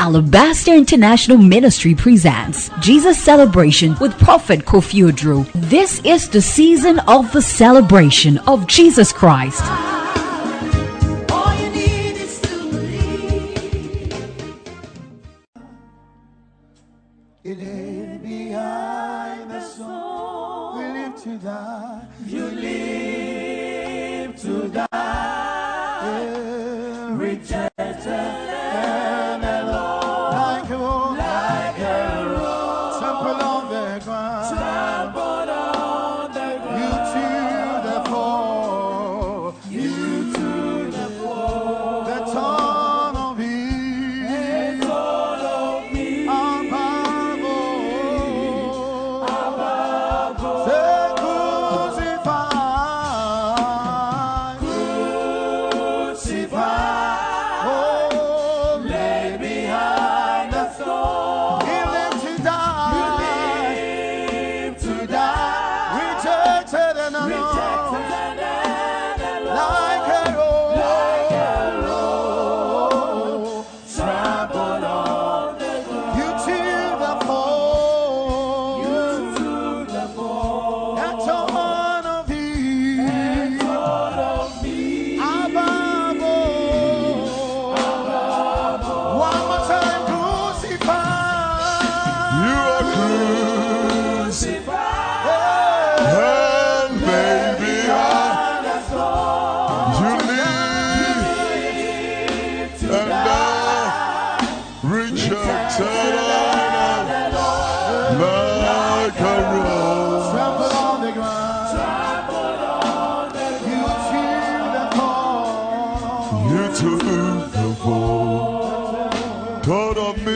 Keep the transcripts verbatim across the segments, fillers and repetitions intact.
Alabaster International Ministry presents Jesus Celebration with Prophet Kofi Oduro. This is the season of the celebration of Jesus Christ. All you need is to believe. It hid behind the soul. We live to die. You live to die. Yeah. Rejected and alone. Like a rose. Like a rose. Trampled on the ground. Trampled on the ground. You to the fall. You to the fall. The torn of me. The torn of me. Above all. Above all. Say crucified. Crucified. Oh, lay behind the stone. He lived to die. You live to die. Rejected and alone. Rejected and alone. Like a rose. Like a rose. Trampled on the ground. You to the fall. You to the fall. That torn of thee. That torn of thee. Above all. Above all. One more time, crucified. You are crucified. and baby, I, Behind the stone. you live To and die. die, rejected and like a rose. Trampled on the ground. Trampled on the ground. You to the fall. You took the fall, thought of me.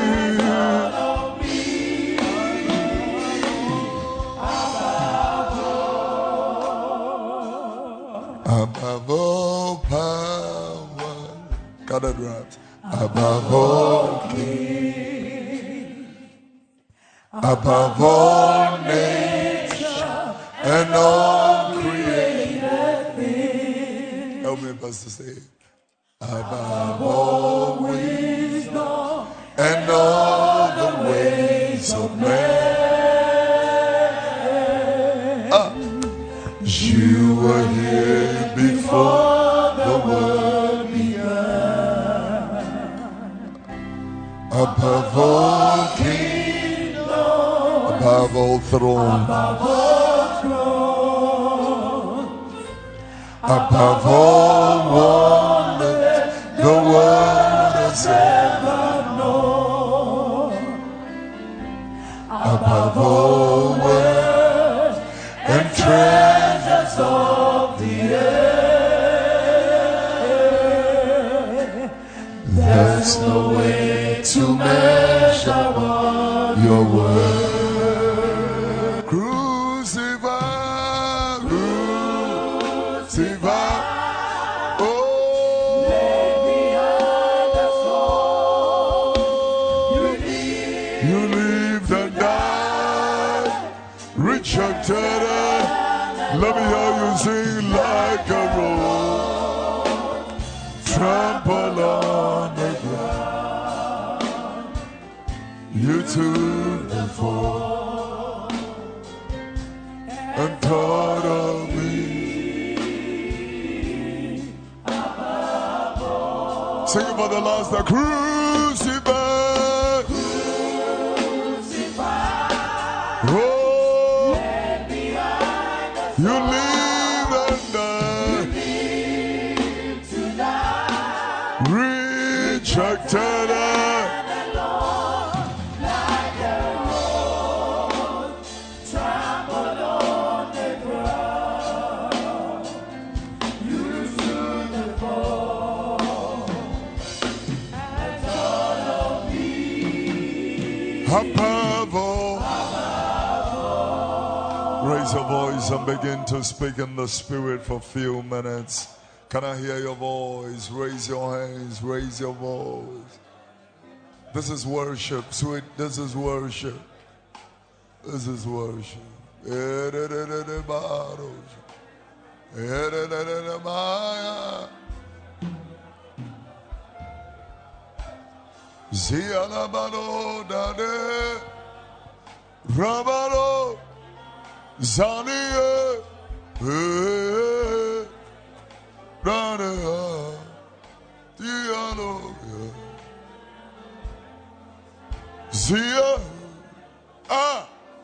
Above all power, gathered right. Above all king, above all nature and all created things. Help me, Pastor, say it. Above all wisdom and all the ways of man. Ah. You were here before the world began. Above all kingdom, above all throne, Above all thrones. above all wonders the world has ever known. Above all words and treasures of the earth, there's no way to measure what your word. Crucified, crucified, oh, Behind the soul. You you lived and died, rejected. Let me hear you sing like a rose, trample on the ground. You took the fall and thought of me. Sing it for the last time. Crucified. Oh, you live and die, rejected and like a rose. Trampled on the ground. You to the fall. And all of me. above all. Raise your voice and begin to speak in the spirit for a few minutes. Can I hear your voice? Raise your hands, raise your voice. This is worship, sweet. This is worship. This is worship. Zialabado Dade Rabado Zania Dade Dialo Zia Ah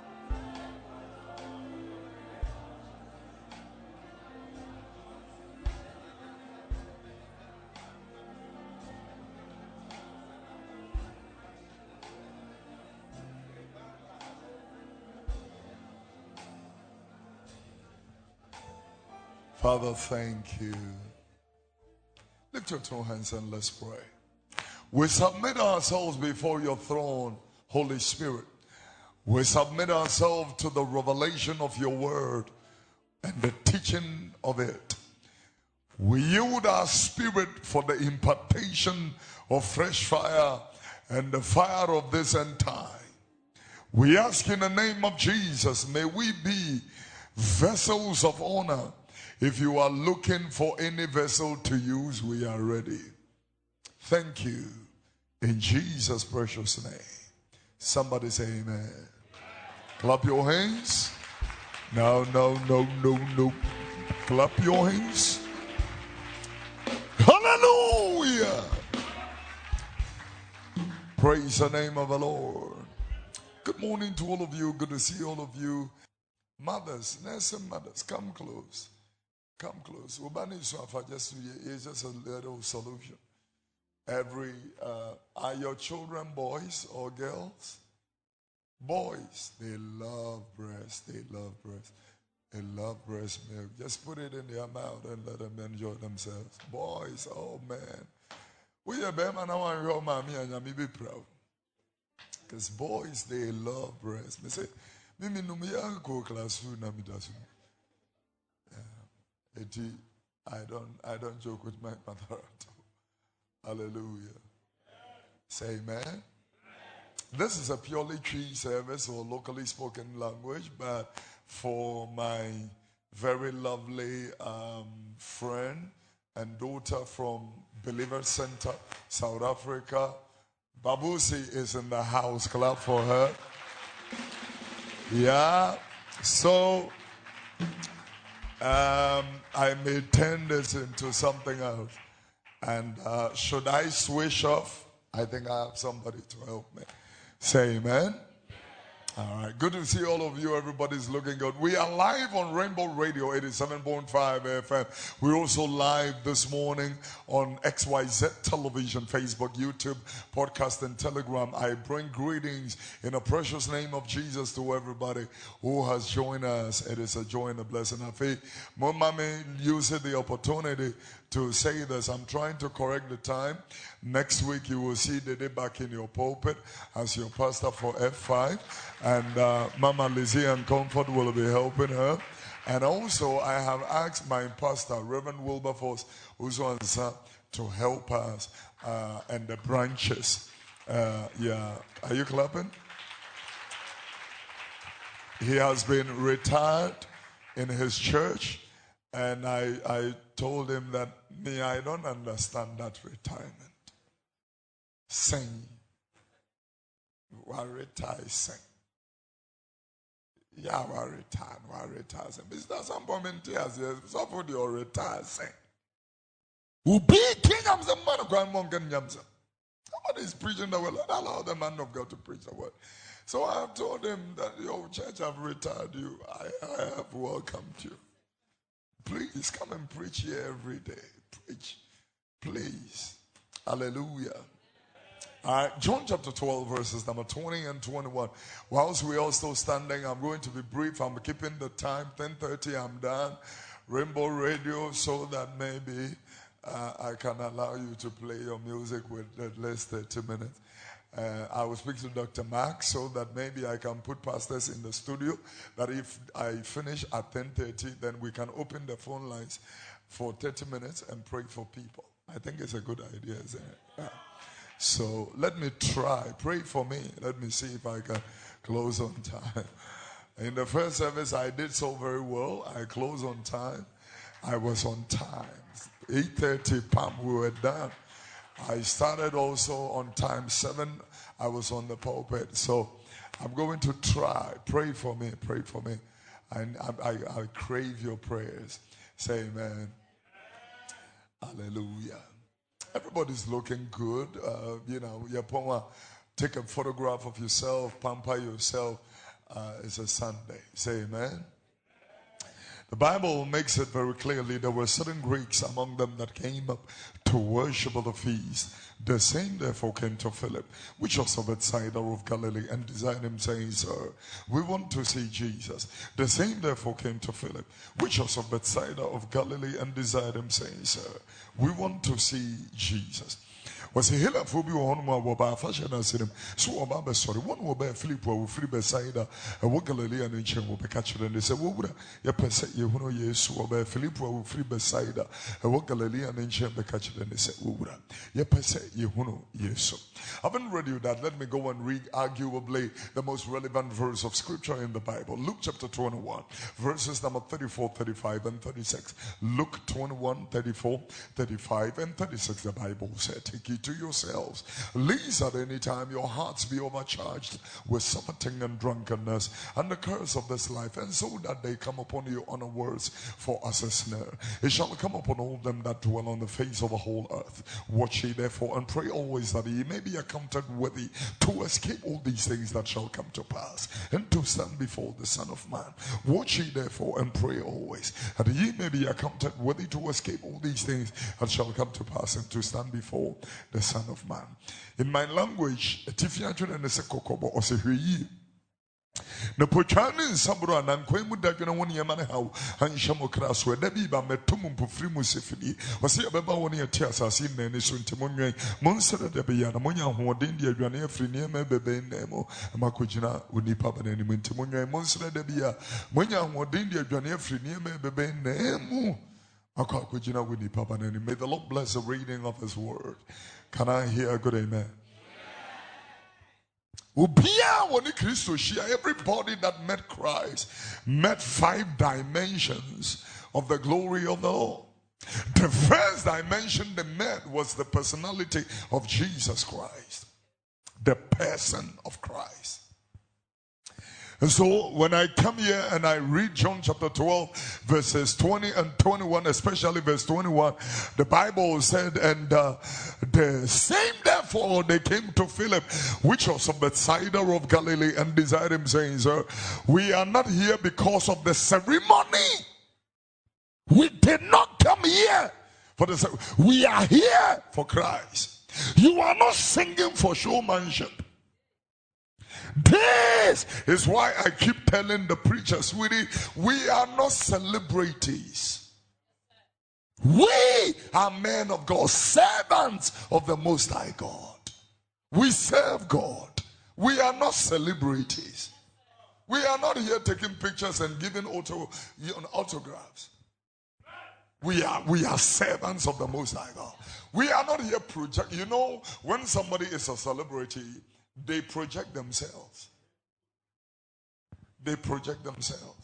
Father, thank you. Lift your two hands and let's pray. We submit ourselves before your throne, Holy Spirit. We submit ourselves to the revelation of your word and the teaching of it. We yield our spirit for the impartation of fresh fire and the fire of this end time. We ask in the name of Jesus, may we be vessels of honor. If you are looking for any vessel to use, we are ready. Thank you. In Jesus' precious name. Somebody say amen. Clap your hands. No, no, no, no, no. Clap your hands. Hallelujah. Praise the name of the Lord. Good morning to all of you. Good to see all of you. Mothers, nursing mothers, come close. Come close. It's just a little solution. Every, uh, are your children boys or girls? Boys, they love breast. They love breast. They love breast milk. Just put it in their mouth and let them enjoy themselves. Boys, oh man. We are better now and your mommy and you be proud. Because boys, they love breast. Me say, me me no me go class food na me dasu. I don't I don't joke with my mother at all. Hallelujah. Say amen. This is a purely tree service or locally spoken language, but for my very lovely um, friend and daughter from Believer Center, South Africa, Babusi is in the house. Clap for her. Yeah. So Um, I may turn this into something else. And uh, should I switch off? I think I have somebody to help me. Say amen. All right. Good to see all of you. Everybody's looking good. We are live on Rainbow Radio eighty-seven point five F M. We're also live this morning on X Y Z Television, Facebook, YouTube, podcast, and Telegram. I bring greetings in the precious name of Jesus to everybody who has joined us. It is a joy and a blessing. I feel Mama used the opportunity to say this. I'm trying to correct the time. Next week you will see Dede back in your pulpit as your pastor for F five. And uh, Mama Lizzie and Comfort will be helping her. And also I have asked my pastor, Reverend Wilberforce, who's on sir, to help us uh, and the branches. Uh, yeah, are you clapping? He has been retired in his church. And I, I told him that, me, I don't understand that retirement. Sing. Why retire, sing. Yeah, why retire, why retire, sing. Mister Some moment tears, so for the retire, sing. Who be king of the man of God, Mongan Yamsa. Somebody is preaching the word. Allow the man of God to preach the word. So I have told him that your church have retired you. I, I have welcomed you. Please come and preach here every day. Preach. Please. Hallelujah. All right, John chapter twelve, verses number twenty and twenty-one. Whilst we are still standing, I'm going to be brief. I'm keeping the time. ten thirty, I'm done. Rainbow Radio, so that maybe uh, I can allow you to play your music with at least thirty minutes. Uh, I will speak to Doctor Mark so that maybe I can put pastors in the studio, that if I finish at ten thirty, then we can open the phone lines for thirty minutes and pray for people. I think it's a good idea, isn't it? Yeah. So let me try. Pray for me. Let me see if I can close on time. In the first service, I did so very well. I closed on time. I was on time. eight thirty, pam, we were done. I started also on time seven. I was on the pulpit. So I'm going to try. Pray for me. Pray for me. And I, I, I crave your prayers. Say amen. Hallelujah. Everybody's looking good. Uh, you know, Yapoma, take a photograph of yourself, pamper yourself. Uh, it's a Sunday. Say amen. The Bible makes it very clearly there were certain Greeks among them that came up to worship at the feast. The same therefore came to Philip, which was of Bethsaida of Galilee, and desired him, saying, Sir, we want to see Jesus. The same therefore came to Philip, which was of Bethsaida of Galilee, and desired him, saying, Sir, we want to see Jesus. Was a hila for be on my waba fashion as him. So about sorry, one will bear Philip will free Bethsaida, a walk Galilee and ancient will be captured, and they said, What would you perceive you know yes, or bear Philip will free Bethsaida, a walk Galilee and ancient be captured, and they said, What would you perceive you know yes? I haven't read you that. Let me go and read arguably the most relevant verse of scripture in the Bible. Luke chapter twenty-one, verses number thirty-four, thirty-five, and thirty-six. Luke twenty-one, thirty-four, thirty-five, and thirty-six. The Bible said, Take it to yourselves, lest at any time your hearts be overcharged with surfeiting and drunkenness and the curse of this life, and so that they come upon you unawares for us a snare. It shall come upon all them that dwell on the face of the whole earth. Watch ye therefore and pray always that ye may be accounted worthy to escape all these things that shall come to pass, and to stand before the Son of Man. Watch ye therefore and pray always that ye may be accounted worthy to escape all these things that shall come to pass, and to stand before the Son of Man. In my language, Tifianjo and the Sekokobo or Sehui. The Pochani Sabra and Quemu Dagana one Yamanaho and Shamokras where Debiba Metumum Pufrimu Sifidi was here about one year tears as in any soon Timonye, Monster Debiana, Monia, who had India, Granea, Friniame, Bebe, Nemo, and Makujina, Unipapa, and Timonye, Monster Debia, Monia, who had India, Granea, Friniame, Bebe, Nemo. May the Lord bless the reading of His word. Can I hear a good amen? Everybody that met Christ met five dimensions of the glory of the Lord. The first dimension they met was the personality of Jesus Christ, the person of Christ. And so when I come here and I read John chapter twelve, verses twenty and twenty-one, especially verse twenty-one, the Bible said, and uh, the same therefore they came to Philip, which was of Bethsaida of Galilee, and desired him, saying, Sir, we are not here because of the ceremony. We did not come here for the ceremony. We are here for Christ. You are not singing for showmanship. This is why I keep telling the preachers, sweetie, we are not celebrities. We are men of God, servants of the Most High God. We serve God. We are not celebrities. We are not here taking pictures and giving auto, autographs. We are, we are servants of the Most High God. We are not here project. You know, when somebody is a celebrity, they project themselves. They project themselves.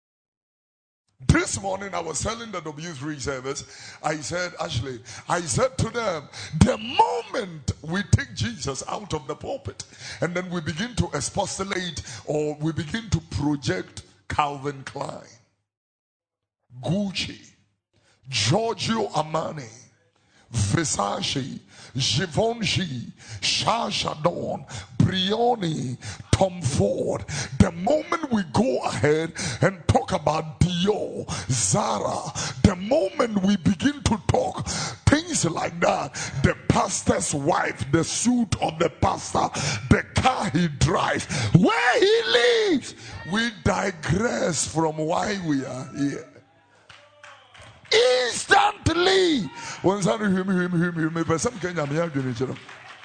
This morning I was telling the W three service, I said, actually, I said to them, the moment we take Jesus out of the pulpit and then we begin to expostulate or we begin to project Calvin Klein, Gucci, Giorgio Armani, Versace, Givenchy, Sasha Dawn, Brioni, Tom Ford. The moment we go ahead and talk about Dior, Zara, the moment we begin to talk things like that, the pastor's wife, the suit of the pastor, the car he drives, where he lives, we digress from why we are here. Instantly, when somebody him him him him, but some Kenya me have been in.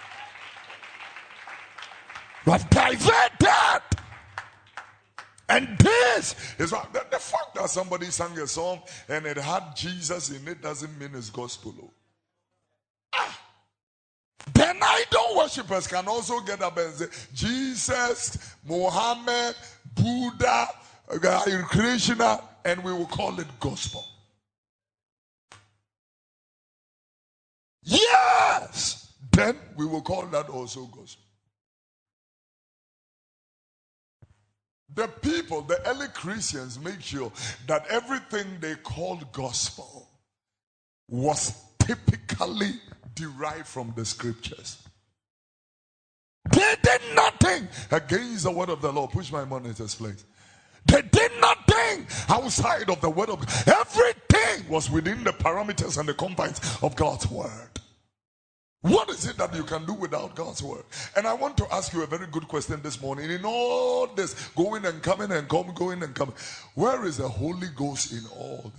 We have diverted, and this is what the, the fact that somebody sang a song and it had Jesus in it doesn't mean it's gospel. Ah, then idol worshippers can also get up and say Jesus, Muhammad, Buddha, Krishna, and we will call it gospel. Yes, then we will call that also gospel. The people, the early Christians, make sure that everything they called gospel was typically derived from the scriptures. They did nothing against the word of the Lord. Push my monitor's place. They did nothing outside of the word of God. Everything was within the parameters and the confines of God's word. What is it that you can do without God's word? And I want to ask you a very good question this morning. In all this going and coming and coming, going and coming, where is the Holy Ghost in all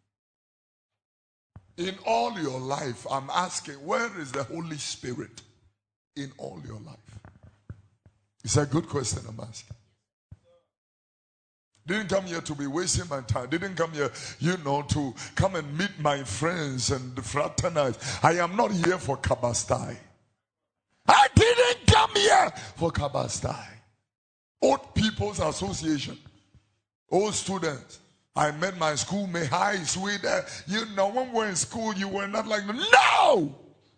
this? In all your life, I'm asking, where is the Holy Spirit in all your life? It's a good question I'm asking. Didn't come here to be wasting my time. Didn't come here, you know, to come and meet my friends and fraternize. I am not here for kabastai. I didn't come here for kabastai. Old People's Association. Old students. I met my schoolmate, high, sweet. Uh, you know, when we were in school, you were not like, no!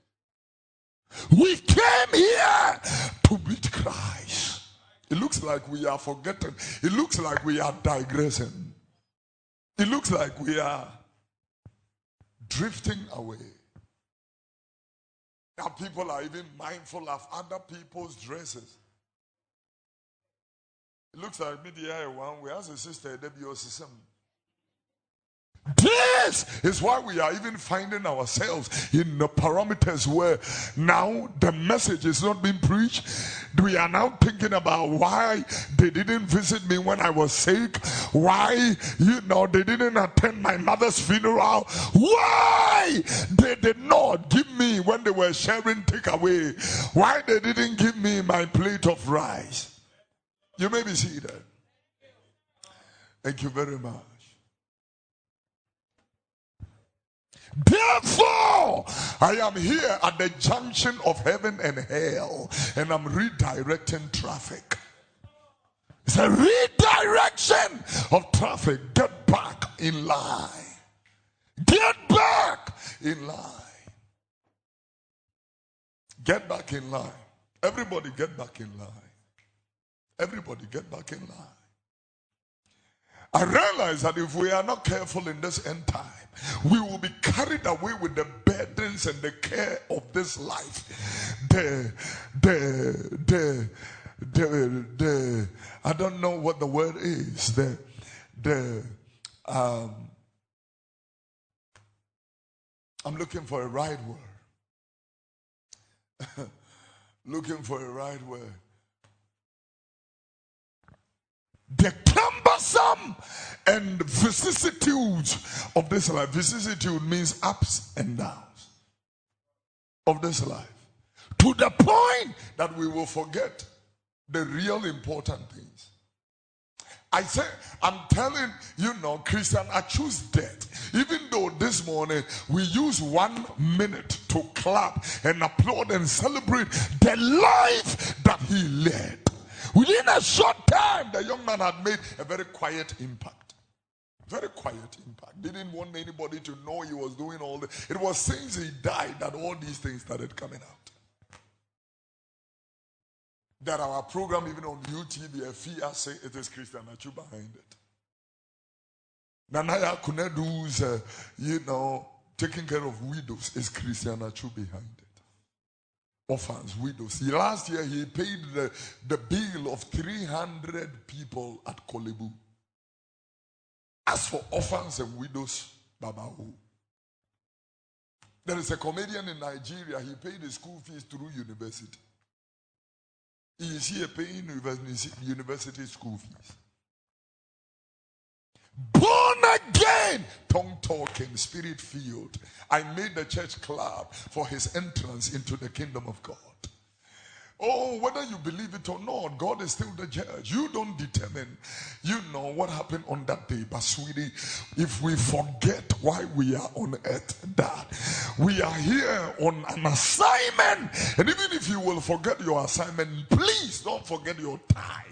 We came here to meet Christ. It looks like we are forgetting. It looks like we are digressing. It looks like we are drifting away. Now people are even mindful of other people's dresses. It looks like media one. We have a sister, Debbie Osisem. This is why we are even finding ourselves in the parameters where now the message is not being preached. We are now thinking about why they didn't visit me when I was sick. Why, you know, they didn't attend my mother's funeral. Why they did not give me when they were sharing takeaway. Why they didn't give me my plate of rice. You may be seated. Thank you very much. Therefore, I am here at the junction of heaven and hell, and I'm redirecting traffic. It's a redirection of traffic. Get back in line. Get back in line. Get back in line. Everybody get back in line. Everybody get back in line. I realize that if we are not careful in this end time, we will be carried away with the burdens and the care of this life. The, the, the, the, the, I don't know what the word is. The, the, um, I'm looking for a right word. Looking for a right word. The cumbersome and vicissitudes of this life. Vicissitude means ups and downs of this life. To the point that we will forget the real important things. I say, I'm telling you know, Christian Achu's death. Even though this morning we use one minute to clap and applaud and celebrate the life that he led. Within a short time, the young man had made a very quiet impact. Very quiet impact. Didn't want anybody to know he was doing all this. It was since he died that all these things started coming out. That our program, even on YouTube, the F I A say it is Christian Achu behind it. Nanaya Kunedu's, uh, you know, taking care of widows is Christian Achu behind it. Orphans, widows. He, last year he paid the, the bill of three hundred people at Kolebu. As for orphans and widows, Babahu. There is a comedian in Nigeria, he paid his school fees through university. He is here paying university school fees. Born again, tongue talking, spirit filled. I made the church clap for his entrance into the kingdom of God. Oh, whether you believe it or not, God is still the judge. You don't determine, you know, what happened on that day. But sweetie, if we forget why we are on earth, that we are here on an assignment. And even if you will forget your assignment, please don't forget your time.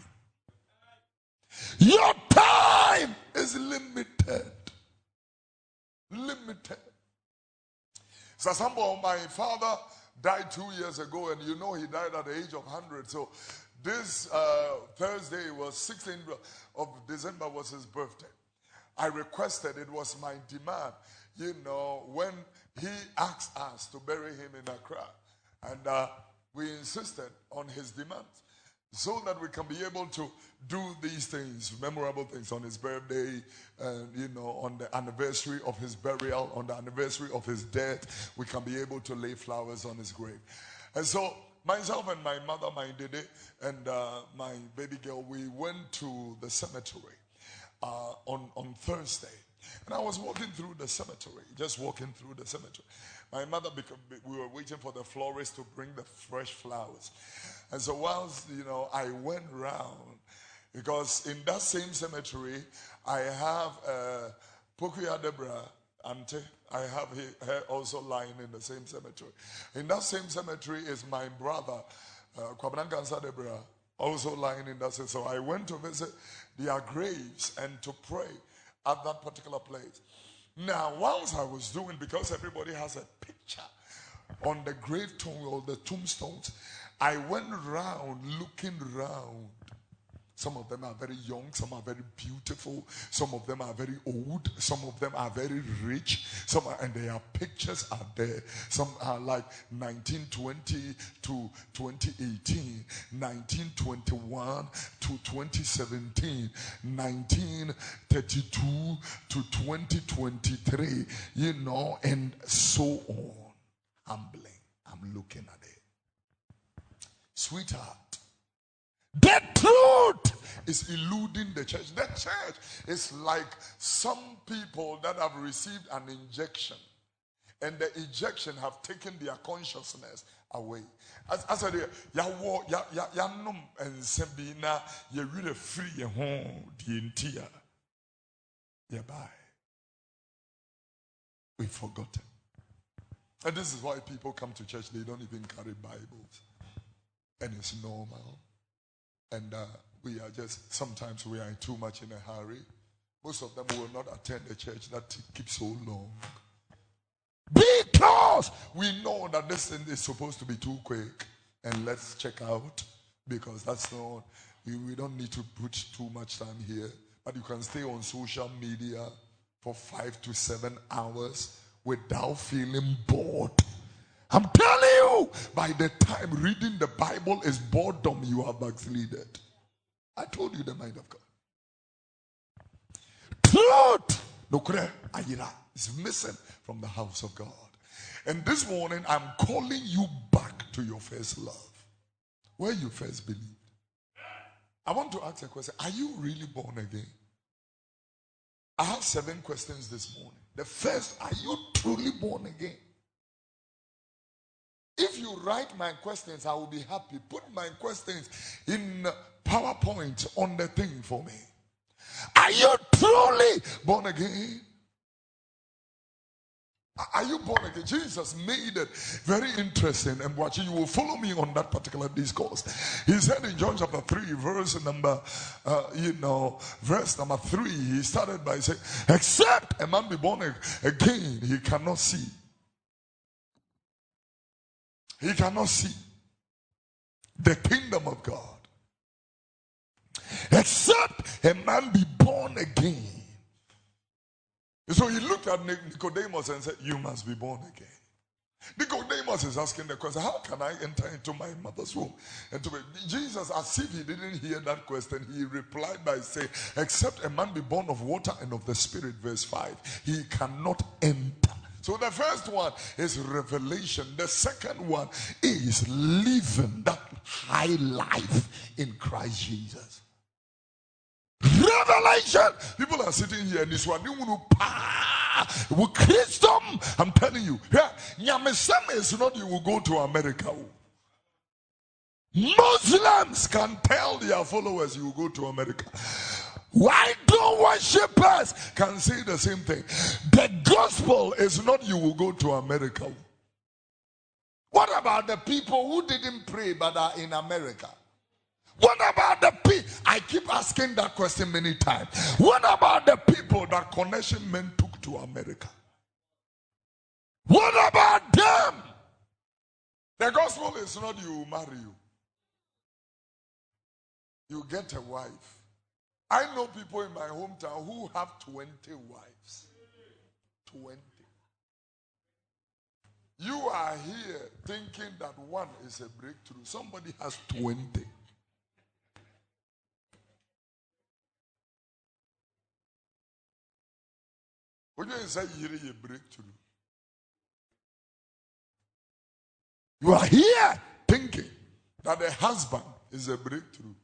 Your time is limited. Limited. So, some of my father died two years ago, and you know he died at the age of one hundred. So this uh, Thursday was sixteenth of December was his birthday. I requested, it was my demand, you know, when he asked us to bury him in Accra. And uh, we insisted on his demands so that we can be able to do these things, memorable things on his birthday, and, you know, on the anniversary of his burial, on the anniversary of his death, we can be able to lay flowers on his grave. And so myself and my mother, my Dede, and uh, my baby girl, we went to the cemetery uh, on, on Thursday. And I was walking through the cemetery, just walking through the cemetery. My mother, because we were waiting for the florist to bring the fresh flowers. And so whilst, you know, I went round, because in that same cemetery, I have uh, Pokuya Debra, auntie. I have her also lying in the same cemetery. In that same cemetery is my brother, uh, Kwabena Kansa Debra, also lying in that cemetery. So I went to visit their graves and to pray at that particular place. Now, whilst I was doing, because everybody has a picture on the grave tomb or the tombstones, I went around looking around. Some of them are very young, some are very beautiful, some of them are very old, some of them are very rich, some are, and their pictures are there. Some are like nineteen twenty to twenty eighteen, nineteen twenty-one to twenty seventeen, nineteen thirty-two to twenty twenty-three, you know, and so on. Humbling. I'm looking at it. Sweetheart, the truth is eluding the church. The church is like some people that have received an injection, and the injection have taken their consciousness away. As I said, ya wo ya ya ya num ensembi na ya really free your home the entire. Yeah, bye. We've forgotten. And this is why people come to church, they don't even carry Bibles. And it's normal. And uh, we are just, sometimes we are too much in a hurry. Most of them will not attend the church that keeps so long. Because we know that this thing is supposed to be too quick. And let's check out. Because that's not, we, we don't need to put too much time here. But you can stay on social media for five to seven hours without feeling bored. I'm telling you, by the time reading the Bible is boredom, you are backslided. I told you the mind of God. Truth, Nokre Ayira, is missing from the house of God. And this morning, I'm calling you back to your first love, where you first believed. I want to ask a question. Are you really born again? I have seven questions this morning. The first, are you truly born again? If you write my questions, I will be happy. Put my questions in PowerPoint on the thing for me. Are you truly born again? Are you born again? Jesus made it very interesting, and watching, you will follow me on that particular discourse. He said in John chapter three, verse number, uh, you know, verse number three, he started by saying, except a man be born again, he cannot see. He cannot see the kingdom of God. Except a man be born again. So he looked at Nicodemus and said, you must be born again. Nicodemus is asking the question, how can I enter into my mother's womb? And to be, Jesus, as if he didn't hear that question, he replied by saying, except a man be born of water and of the Spirit, verse five, he cannot enter. So the first one is revelation. The second one is living that high life in Christ Jesus. Revelation. People are sitting here and this one, with Christendom, I'm telling you, Nyamesame is not you will go to America. Muslims can tell their followers you will go to America. Why don't worshippers can say the same thing? The gospel is not you will go to America. What about the people who didn't pray but are in America? What about the people? I keep asking that question many times. What about the people that Connection Men took to America? What about them? The gospel is not you marry you. You get a wife. I know people in my hometown who have twenty wives. twenty. You are here thinking that one is a breakthrough. Somebody has twenty. Would you say you're a breakthrough? You are here thinking that a husband is a breakthrough.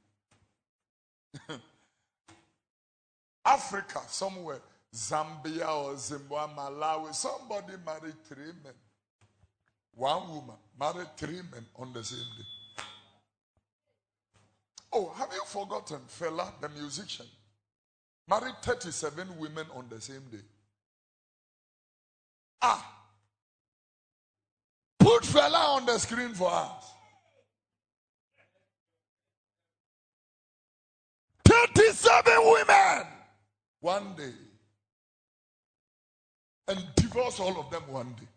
Africa, somewhere, Zambia or Zimbabwe, Malawi, somebody married three men. One woman married three men on the same day. Oh, have you forgotten Fela, the musician? Married thirty-seven women on the same day. Ah! Put Fela on the screen for us. thirty-seven women one day. And divorce all of them one day.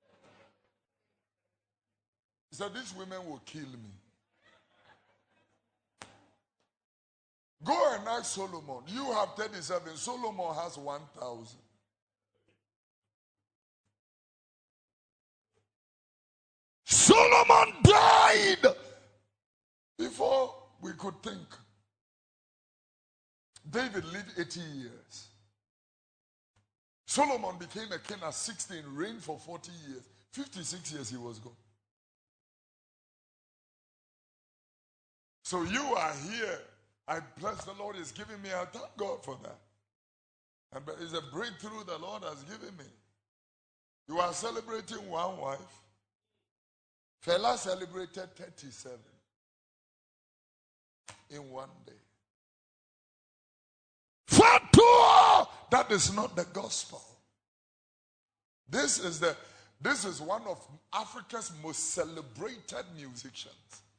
He said, these women will kill me. Go and ask Solomon. You have thirty-seven. Solomon has one thousand. Solomon died before we could think. David lived eighty years. Solomon became a king at sixteen, reigned for forty years. fifty-six years he was gone. So you are here. I bless the Lord is giving me. I thank God for that. And it's a breakthrough the Lord has given me. You are celebrating one wife. Fela celebrated thirty-seven in one day. Fatua! That is not the gospel. This is the this is one of Africa's most celebrated musicians.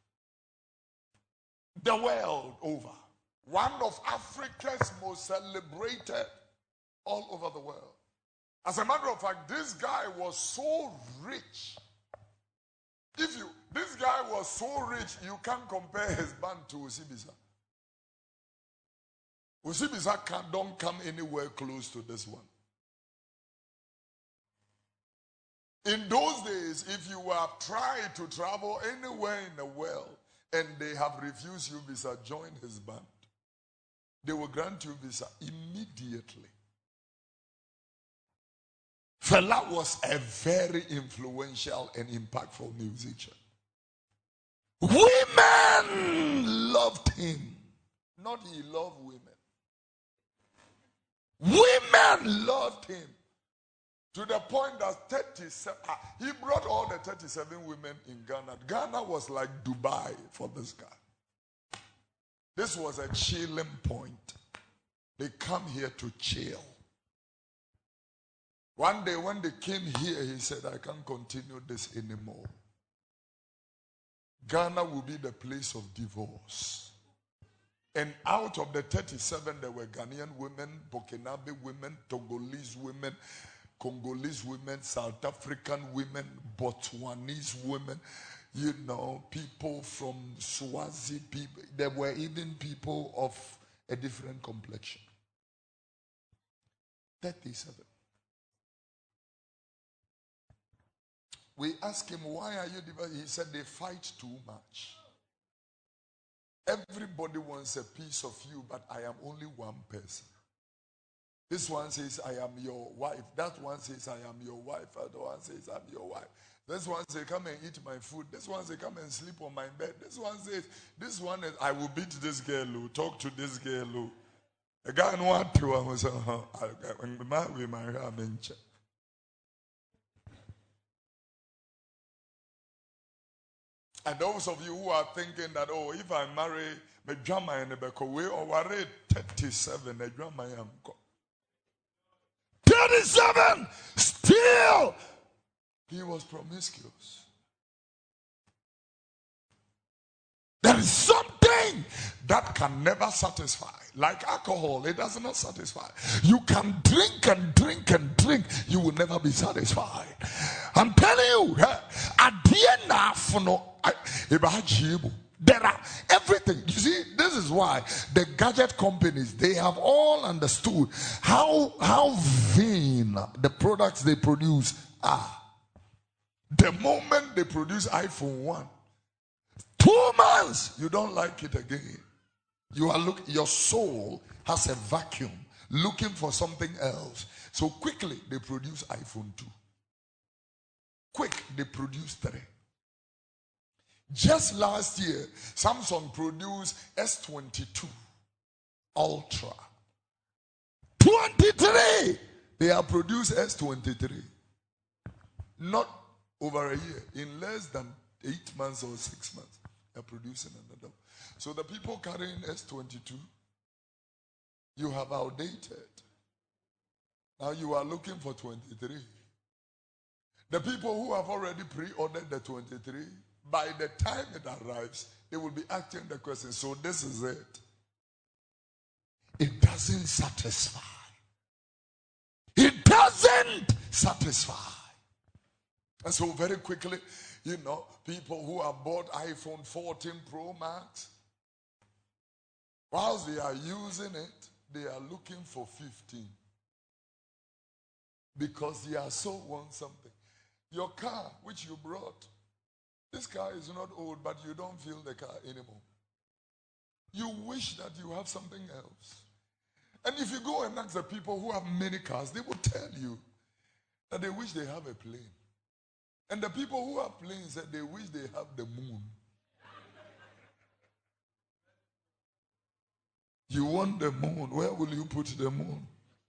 The world over. One of Africa's most celebrated all over the world. As a matter of fact, this guy was so rich. If you, this guy was so rich, you can't compare his band to Osibisa. Osibisa can, don't come anywhere close to this one. In those days, if you have tried to travel anywhere in the world and they have refused you visa, join his band. They will grant you visa immediately. Fela was a very influential and impactful musician. Women loved him. Not he loved women. Women loved him. To the point that thirty-seven, ah, he brought all the thirty-seven women in Ghana. Ghana was like Dubai for this guy. This was a chilling point. They come here to chill. One day when they came here, he said, I can't continue this anymore. Ghana will be the place of divorce. And out of the thirty-seven, there were Ghanaian women, Burkinabe women, Togolese women, Congolese women, South African women, Botswanese women, you know, people from Swazi people. There were even people of a different complexion. thirty-seven. We asked him, why are you divided? He said, they fight too much. Everybody wants a piece of you, but I am only one person. This one says, I am your wife. That one says, I am your wife. That one says, I'm your wife. This one says, come and eat my food. This one says, come and sleep on my bed. This one says, this one is, I will beat this girl who talk to this girl who. The guy no want to, I was, I'm married, I'm in check. And those of you who are thinking that, oh, if I marry my drama in the Bekowe or worry thirty-seven, the drama I am thirty-seven, still, he was promiscuous. There is something thing that can never satisfy. Like alcohol, it does not satisfy. You can drink and drink and drink, you will never be satisfied. I'm telling you, at the end of there are everything. You see, this is why the gadget companies, they have all understood how how vain the products they produce are. The moment they produce iPhone one, two months you don't like it again. You are look. Your soul has a vacuum looking for something else. So quickly they produce iPhone two. Quick they produce three. Just last year, Samsung produced S twenty-two Ultra. twenty-three! They have produced S twenty-three. Not over a year. In less than eight months or six months, they're producing another. So the people carrying S twenty-two, you have outdated. Now you are looking for twenty-three. The people who have already pre-ordered the twenty-three, by the time it arrives, they will be asking the question, so this is it. It doesn't satisfy. It doesn't satisfy. And so very quickly, you know, people who have bought iPhone fourteen Pro Max, whilst they are using it, they are looking for fifteen. Because they are so want something. Your car, which you brought, this car is not old, but you don't feel the car anymore. You wish that you have something else. And if you go and ask the people who have many cars, they will tell you that they wish they have a plane. And the people who have planes said they wish they have the moon. You want the moon. Where will you put the moon?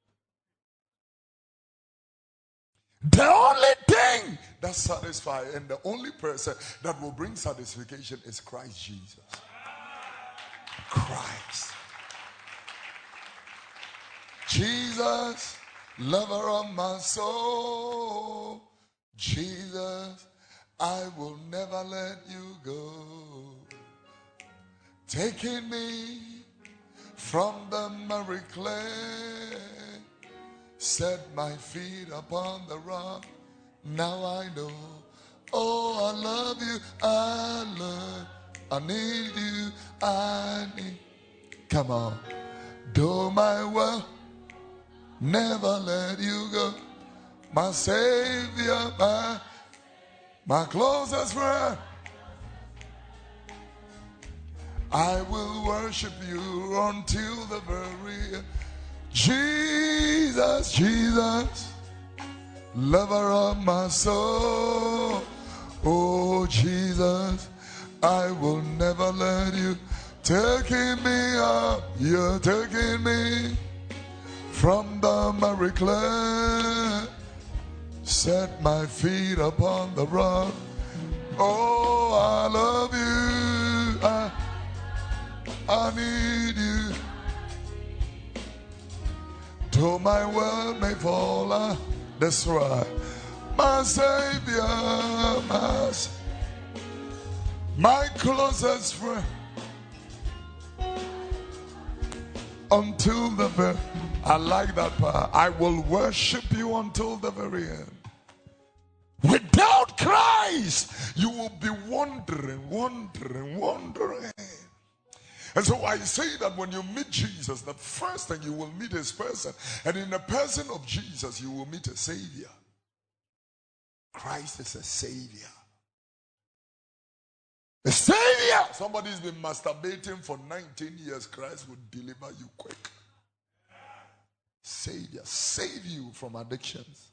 The only thing that satisfies and the only person that will bring satisfaction is Christ Jesus. Christ. Jesus, lover of my soul. Jesus, I will never let you go. Taking me from the miry clay, set my feet upon the rock. Now I know. Oh, I love you. I love. I need you. I need. Come on. Do my will. Never let you go. My Savior, my, my closest friend. I will worship you until the very end. Jesus, Jesus, lover of my soul. Oh, Jesus, I will never let you. Taking me up, you're taking me from the miry clay. Set my feet upon the rock. Oh, I love you. I, I need you. Till my world may fall. Uh, that's right. My Savior, my, my closest friend. Until the very, I like that part. I will worship you until the very end. Without Christ, you will be wandering, wandering, wandering. And so I say that when you meet Jesus, the first thing you will meet is person. And in the person of Jesus, you will meet a Savior. Christ is a Savior. A Savior. Somebody's been masturbating for nineteen years. Christ will deliver you quick. Savior. Save you from addictions.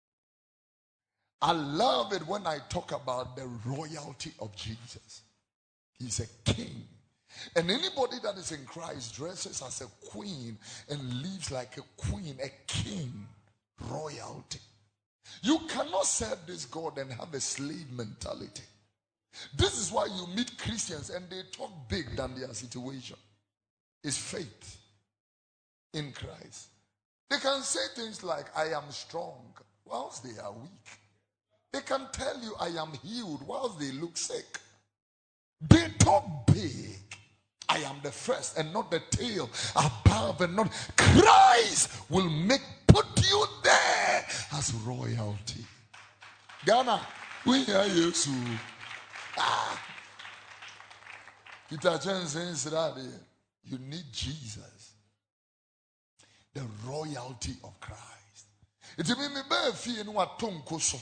I love it when I talk about the royalty of Jesus. He's a king. And anybody that is in Christ dresses as a queen and lives like a queen, a king, royalty. You cannot serve this God and have a slave mentality. This is why you meet Christians and they talk big than their situation. It's faith in Christ. They can say things like, I am strong, whilst they are weak. They can tell you, I am healed, whilst they look sick. They talk big. I I am the first and not the tail, above and not. Christ will make put you there as royalty. Ghana, we are you to. Ah. Peter Chen says that you need Jesus, the royalty of Christ. It may be a so.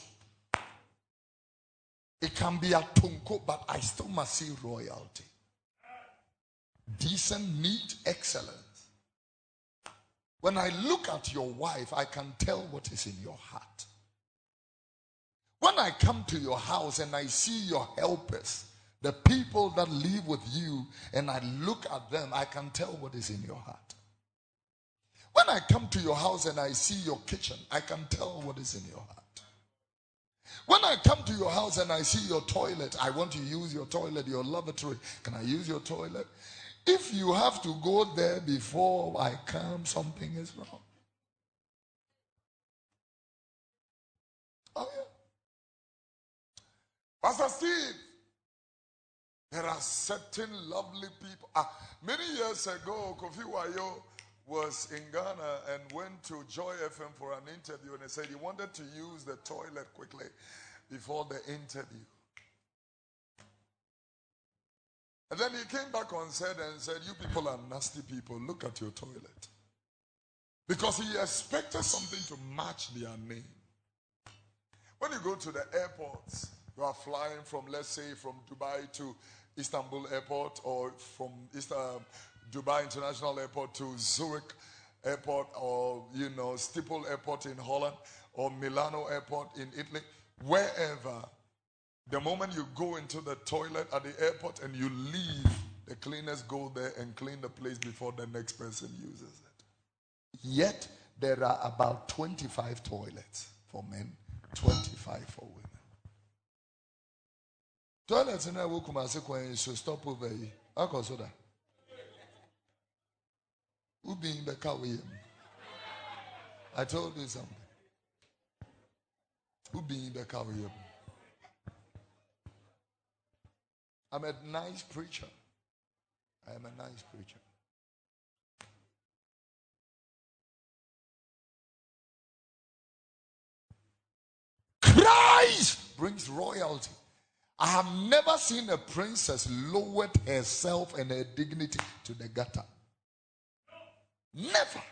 It can be a tunko, but I still must see royalty. Decent, neat, excellence. When I look at your wife, I can tell what is in your heart. When I come to your house and I see your helpers, the people that live with you, and I look at them, I can tell what is in your heart. When I come to your house and I see your kitchen, I can tell what is in your heart. When I come to your house and I see your toilet, I want to use your toilet, your lavatory. Can I use your toilet? If you have to go there before I come, something is wrong. Oh, yeah. Pastor Steve, there are certain lovely people. Ah, many years ago, Kofi Wayo was in Ghana and went to Joy F M for an interview, and he said he wanted to use the toilet quickly before the interview. And then he came back on set and said, you people are nasty people, look at your toilet. Because he expected something to match their name. When you go to the airports, you are flying from, let's say, from Dubai to Istanbul Airport, or from Istanbul, Dubai International Airport to Zurich Airport, or, you know, Schiphol Airport in Holland, or Milano Airport in Italy, wherever, the moment you go into the toilet at the airport and you leave, the cleaners go there and clean the place before the next person uses it. Yet, there are about twenty-five toilets for men, twenty-five for women. Toilets in a should stop over here. I call so that. Who being the cow? I told you something. Who being the cow? I'm a nice preacher. I am a nice preacher. Christ brings royalty. I have never seen a princess lowered herself and her dignity to the gutter. Never.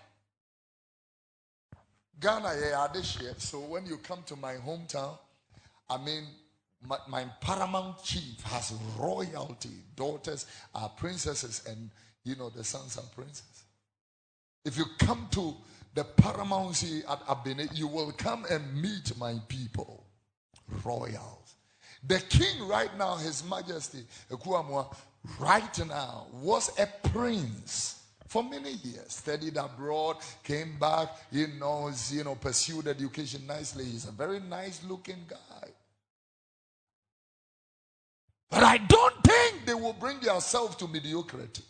Ghana, yeah, this year. So when you come to my hometown, I mean, my, my paramount chief has royalty. Daughters are princesses, and you know the sons are princes. If you come to the paramountcy at Abene, you will come and meet my people, royals. The king right now, His Majesty Ekuamwa, right now was a prince. For many years, studied abroad, came back, he knows, you know, pursued education nicely. He's a very nice looking guy. But I don't think they will bring themselves to mediocrity.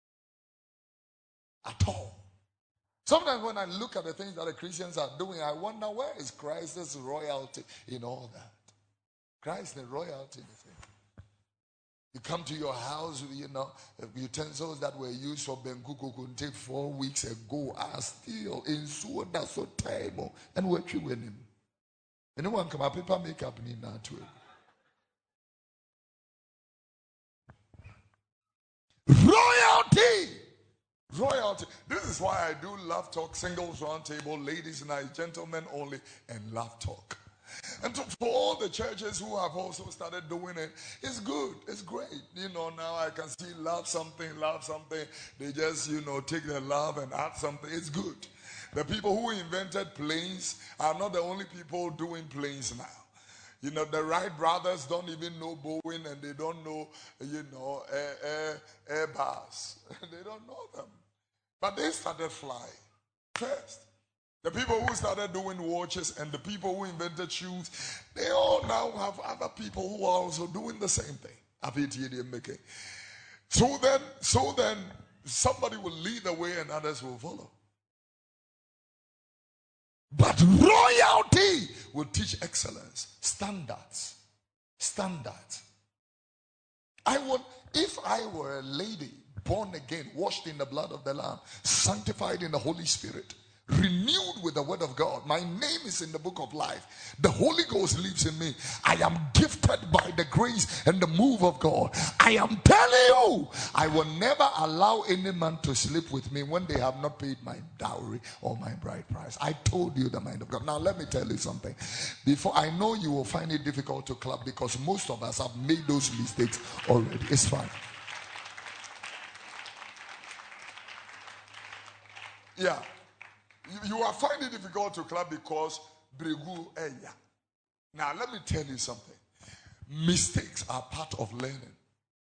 At all. Sometimes when I look at the things that the Christians are doing, I wonder, where is Christ's royalty in all that? Christ, the royalty in the thing. You come to your house, you know, utensils that were used for Benkuku could take four weeks ago are still in soda so time and what you win him. Anyone come up paper makeup in that way. Royalty! Royalty. This is why I do Love Talk, singles round table, ladies and I, gentlemen only, and Love Talk. And to, for all the churches who have also started doing it, it's good. It's great. You know, now I can see love something, love something. They just, you know, take their love and add something. It's good. The people who invented planes are not the only people doing planes now. You know, the Wright brothers don't even know Boeing, and they don't know, you know, air, air, Airbus. They don't know them. But they started flying first. The people who started doing watches and the people who invented shoes, they all now have other people who are also doing the same thing. So then, so then somebody will lead the way and others will follow. But royalty will teach excellence, standards, standards. I would, if I were a lady born again, washed in the blood of the Lamb, sanctified in the Holy Spirit, renewed with the word of God. My name is in the book of life. The Holy Ghost lives in me. I am gifted by the grace and the move of God. I am telling you, I will never allow any man to sleep with me when they have not paid my dowry or my bride price. I told you the mind of God. Now let me tell you something. Before, I know you will find it difficult to clap because most of us have made those mistakes already. It's fine. Yeah. You, you are finding it difficult to clap because bregu eya. Now let me tell you something. Mistakes are part of learning.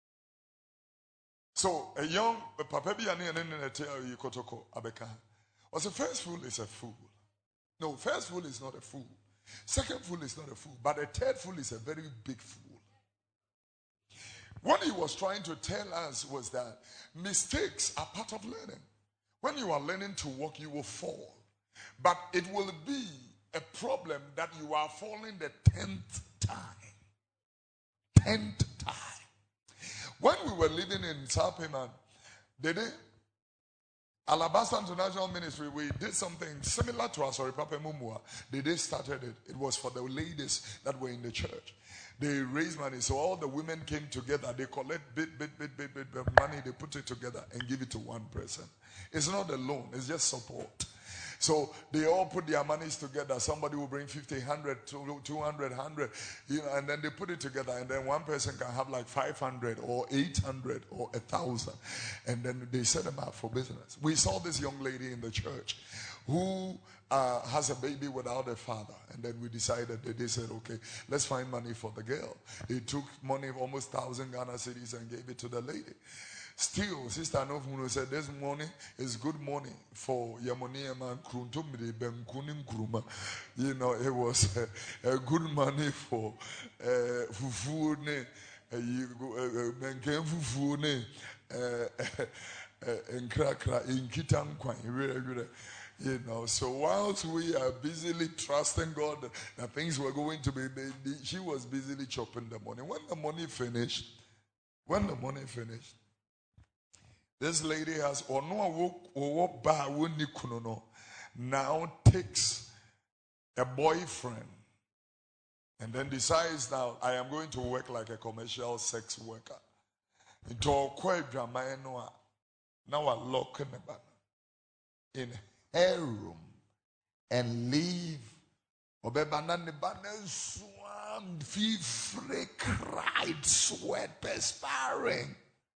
So a young papa bi ane ane na tell you kotoko abeka. Was the first fool is a fool. No, first fool is not a fool. Second fool is not a fool, but a third fool is a very big fool. What he was trying to tell us was that mistakes are part of learning. When you are learning to walk, you will fall. But it will be a problem that you are falling the tenth time. Tenth time. When we were living in South Payman, they did Alabasta International Ministry, we did something similar to our Sorry Papa Mumua. They did started it. It was for the ladies that were in the church. They raised money, so all the women came together. They collect bit, bit, bit, bit, bit, bit money. They put it together and give it to one person. It's not a loan. It's just support. So they all put their monies together. Somebody will bring fifty, one hundred, two hundred, one hundred, you know, and then they put it together. And then one person can have like five hundred or eight hundred or one thousand. And then they set them up for business. We saw this young lady in the church who uh, has a baby without a father. And then we decided that they said, okay, let's find money for the girl. They took money of almost one thousand Ghana cedis and gave it to the lady. Still, Sister Anofuno said this morning is good morning for Yamoni man Kruntumide Bem Kunim Kruma. You know, it was a, a good money for Fufu ne Menken Fufu ne and Krakra in Kitan Kwan. You know, so whilst we are busily trusting God that things were going to be, she was busily chopping the money. When the money finished, when the money finished, this lady has now takes a boyfriend and then decides now I am going to work like a commercial sex worker. Into a drama now I lock in her room and leave. Obebanani banner swam, fever, cried, sweat, perspiring.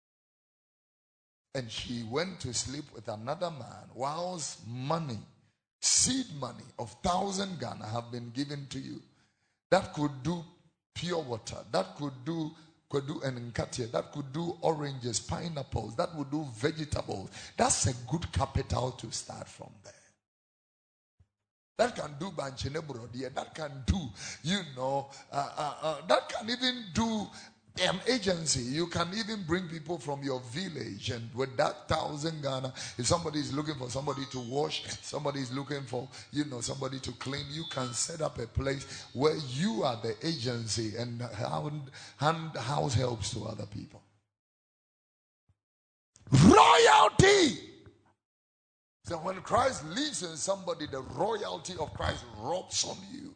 And she went to sleep with another man whilst money, seed money of thousand Ghana have been given to you. That could do pure water. That could do could do an nkatia. That could do oranges, pineapples. That would do vegetables. That's a good capital to start from there. That can do banchenebrodia. That can do, you know, uh, uh, uh, that can even do an agency. You can even bring people from your village, and with that thousand Ghana, if somebody is looking for somebody to wash, somebody is looking for, you know, somebody to clean, you can set up a place where you are the agency and hand, hand house helps to other people. Royalty. So when Christ lives in somebody, the royalty of Christ rubs on you.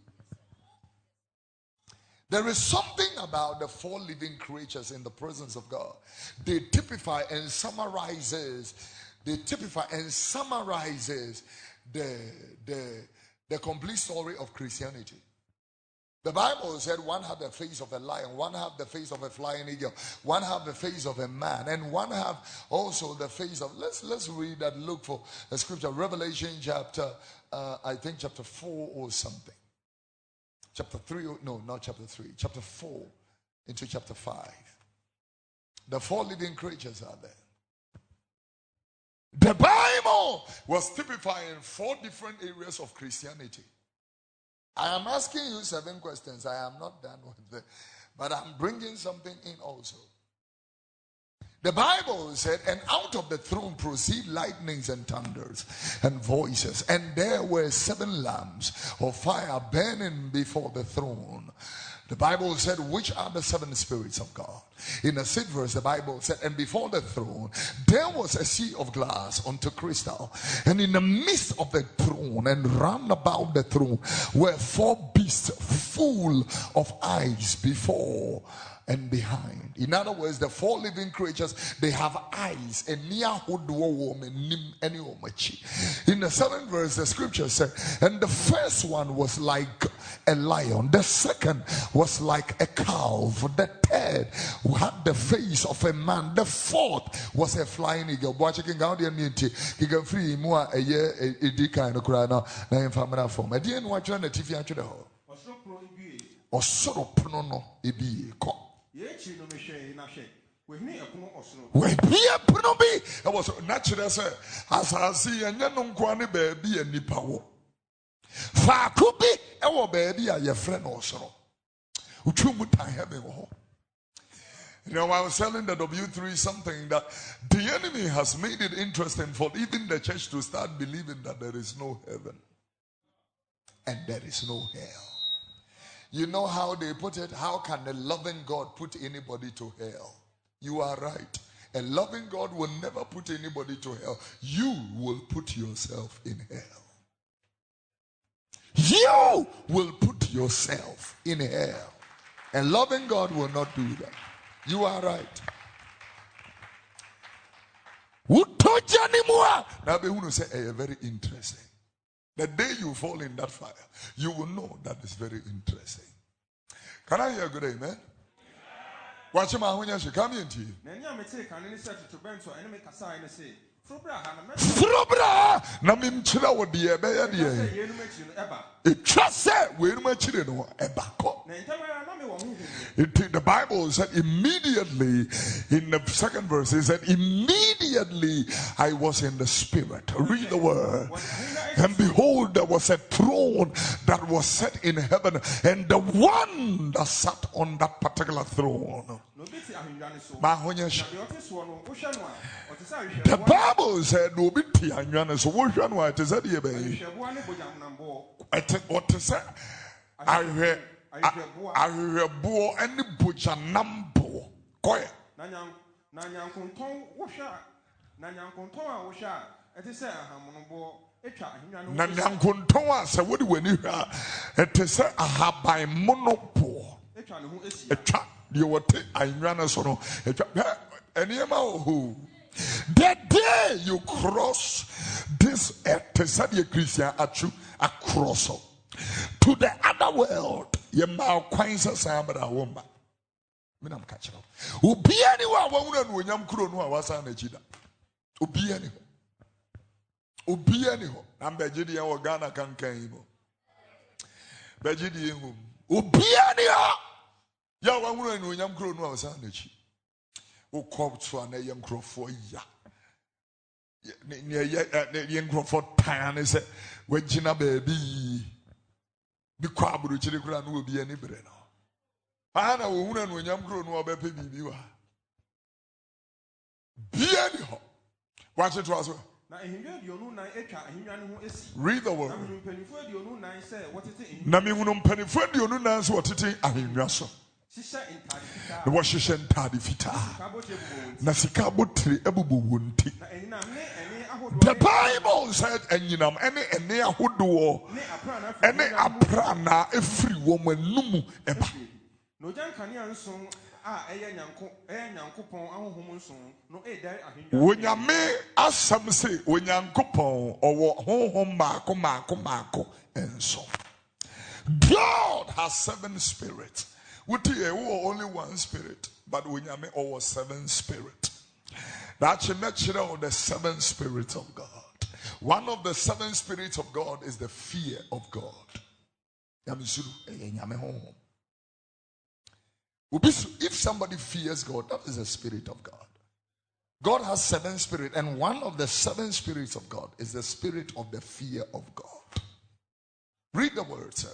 There is something about the four living creatures in the presence of God. They typify and summarizes, they typify and summarizes the, the, the complete story of Christianity. The Bible said one had the face of a lion, one had the face of a flying eagle, one had the face of a man, and one had also the face of, let's let's read that, look for a scripture, Revelation chapter, uh, I think chapter four or something. Chapter three, no, not chapter three, chapter four into chapter five. The four living creatures are there. The Bible was typifying four different areas of Christianity. I am asking you seven questions. I am not done with them, but I'm bringing something in also. The Bible said, and out of the throne proceed lightnings and thunders and voices. And there were seven lamps of fire burning before the throne. The Bible said, which are the seven spirits of God? In the sixth verse, the Bible said, and before the throne, there was a sea of glass unto crystal. And in the midst of the throne and round about the throne were four beasts full of eyes before and behind. In other words, the four living creatures, they have eyes. In the seventh verse, the scripture said, and the first one was like a lion, the second was like a calf, the third had the face of a man, the fourth was a flying eagle. Watching out the immunity, you can free more a year, a decade of crana, nine family form. I didn't watch on the T V actually. Or sort of prono, it be caught. When be a pronobi, I was natural, sir. As I see, and young quani baby and nipawo. Far could be our baby, are your friend also. Uchumuta having home. You know, I was telling the W three something that the enemy has made it interesting for even the church to start believing that there is no heaven and there is no hell. You know how they put it? How can a loving God put anybody to hell? You are right. A loving God will never put anybody to hell. You will put yourself in hell. You will put yourself in hell. A loving God will not do that. You are right. Now, they want to say, hey, very interesting. The day you fall in that fire, you will know that is very interesting. Can I hear a good amen? Watch him out when you come into you. Frobra, Namim Chila would be a bear. It just said, we're much in a backup. The Bible said immediately in the second verse, it said, immediately I was in the spirit. Read the word. And behold, there was a throne that was set in heaven, and the one that sat on that particular throne. The Bible said, no biti anyane so wo hwa no a te said ye be what to say ahwe ahwebo ani boja nambo koye na nyankonton wo hwa na nyankonton a wo hwa ete se ahamonbo etwa ahwanya no na nyankonton a se wo de wani hwa ete se ahaban monopo etwa ne ho esi etwa de wote ahwanya so no etwa eniema oho. The day you cross this earth, Christian across to the other world, you might find somebody a woman. I'm catching up. Ubi anyone when you am no was an ejida. Ubi anyhow. Ubi anyhow. I'm Bejidi and Ghana can came. Bejidi home. Ubi anyhow. Ya one when you am no was an ejida. O come to an young crow for ya. Young crow for time is when Gina baby be quabble to the ground will be any brain. I know woman when young crow no baby you are. Be anyhow. Watch it was. Read the word. Naminum penny you know what it is. I mean, yes. The Washington Tadi Fita Nasikabutri Ebubu Wunti. The Bible said, and you know, any any ahuduo, any aprana, every woman numu eba. No jankani song ah eya nyanko eya nyankopon ahohom no e dare ahindwa. Wonyame asam se onyankopon owo honhom maako maako maako enso. God has seven spirits. We only one spirit, but we have over seven spirits. That's the nature of the seven spirits of God. One of the seven spirits of God is the fear of God. If somebody fears God, that is the spirit of God. God has seven spirits, and one of the seven spirits of God is the spirit of the fear of God. Read the word, sir.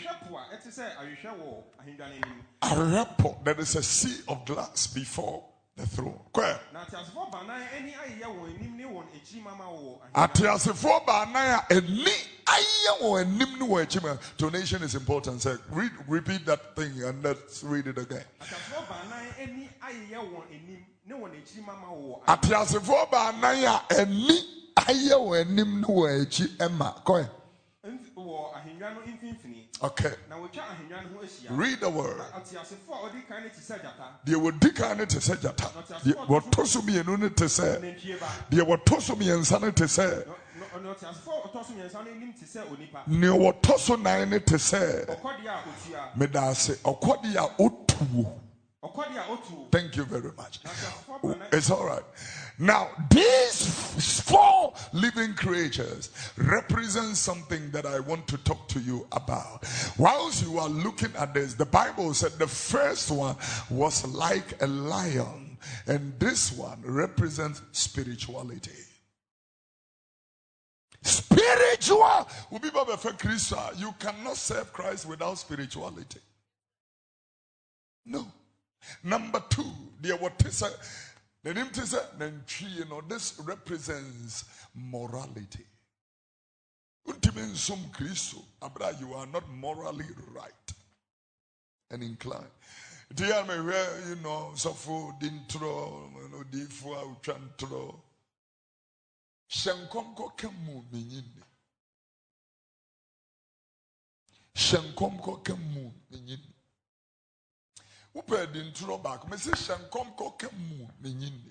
There is a sea of glass before the throne. Where? Atiasefo banaya eni aye wo enim ni wo echima. Donation is important. Say, read, repeat that thing and let's read it again. Atiasefo banaya eni aye wo enim ni wo echi ema. Go ahead. Okay. Read the word. They were dikane to say jata. They were tosumi enuni to say. They were tosumi ensane to say. They were tosu nine to say. Medase okodia otu. Thank you very much. It's all right. Now, these four living creatures represent something that I want to talk to you about. Whilst you are looking at this, the Bible said the first one was like a lion, and this one represents spirituality. Spiritual. You cannot serve Christ without spirituality. No. Number two, there were the name you know, this represents morality. You are not morally right and inclined. Dear me, where you know, so for dintro, you know, diffua uchantro. Shankomko kemu minyini. Shankomko kemu minyini. Upe dintro back. Me say shankomko kemu minyini.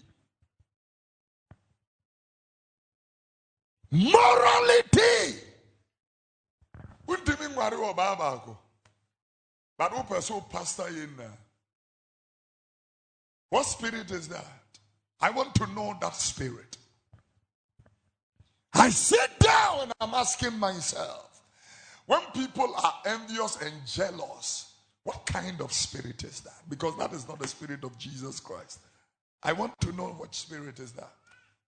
Morality. Untimi ngwari wa baba ko. But upe so pastor in there. What spirit is that? I want to know that spirit. I sit down and I'm asking myself, when people are envious and jealous, what kind of spirit is that? Because that is not the spirit of Jesus Christ. I want to know what spirit is that.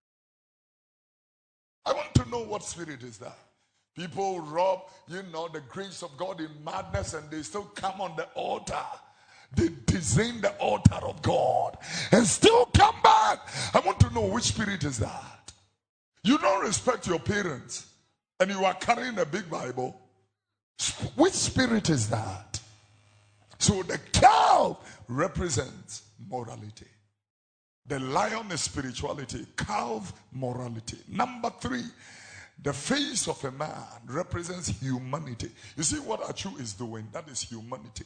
I want to know what spirit is that. People rob, you know, the grace of God in madness and they still come on the altar. They design the altar of God and still come back. I want to know which spirit is that. You don't respect your parents and you are carrying a big Bible. Which spirit is that? So the cow represents morality. The lion is spirituality. Calf, morality. Number three, the face of a man represents humanity. You see what Achu is doing? That is humanity.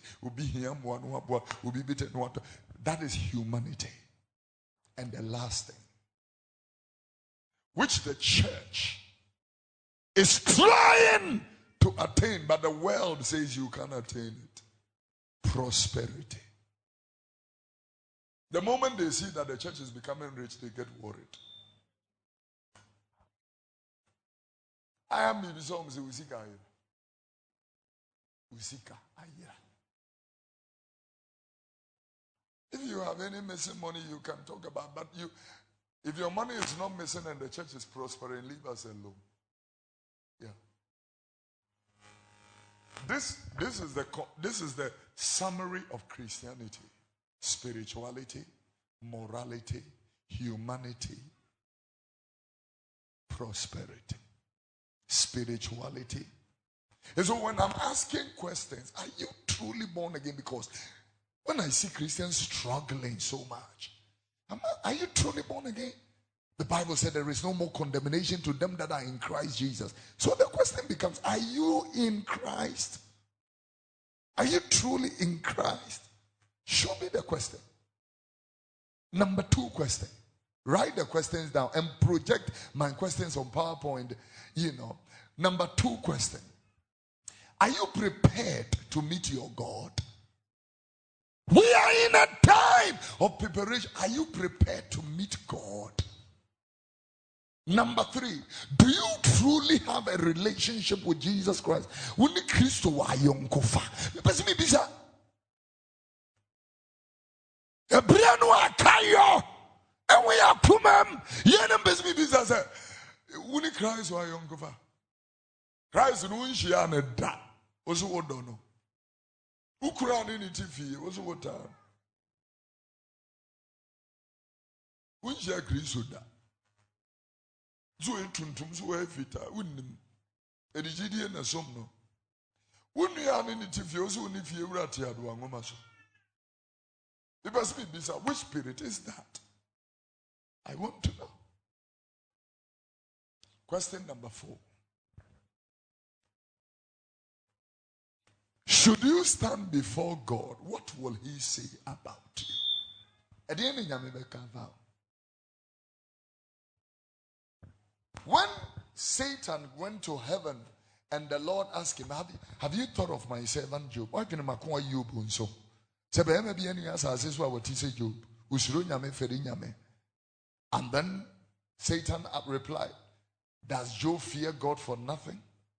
That is humanity. And the last thing, which the church is trying to attain, but the world says you can't attain it. Prosperity. The moment they see that the church is becoming rich, they get worried. I am maybe some say Usika. Usika. If you have any missing money, you can talk about. But you, if your money is not missing and the church is prospering, leave us alone. Yeah. This, this is the this is the summary of Christianity: spirituality, morality, humanity, prosperity. Spirituality. And so when I'm asking questions, are you truly born again? Because when I see Christians struggling so much, I'm, are you truly born again? The Bible said there is no more condemnation to them that are in Christ Jesus. So the question becomes, are you in Christ? Are you truly in Christ? Show me the question. Number two question. Write the questions down and project my questions on PowerPoint. You know, number two question. Are you prepared to meet your God? We are in a time of preparation. Are you prepared to meet God? Number three, do you truly have a relationship with Jesus Christ? When the Christ wa yonkofa. Because me bisa. Ebriano akayo. And we are kumam. Yenem besmi bisa say. When the Christ wa yonkofa. Christ no nshia na da. Oso wodo no. Ukura ni ni T V. Oso wota. Unja Grisuda. So a tuntum so a vita, wouldn't Edigidi and a somno. Wouldn't you have any tifioso if you were at Yaduangomaso? It must be bizarre. Which spirit is that? I want to know. Question number four. Should you stand before God, what will He say about you? When Satan went to heaven and the Lord asked him, Have you, have you thought of my servant Job? Why can I call you so? Job. And then Satan replied, does Job fear God for nothing?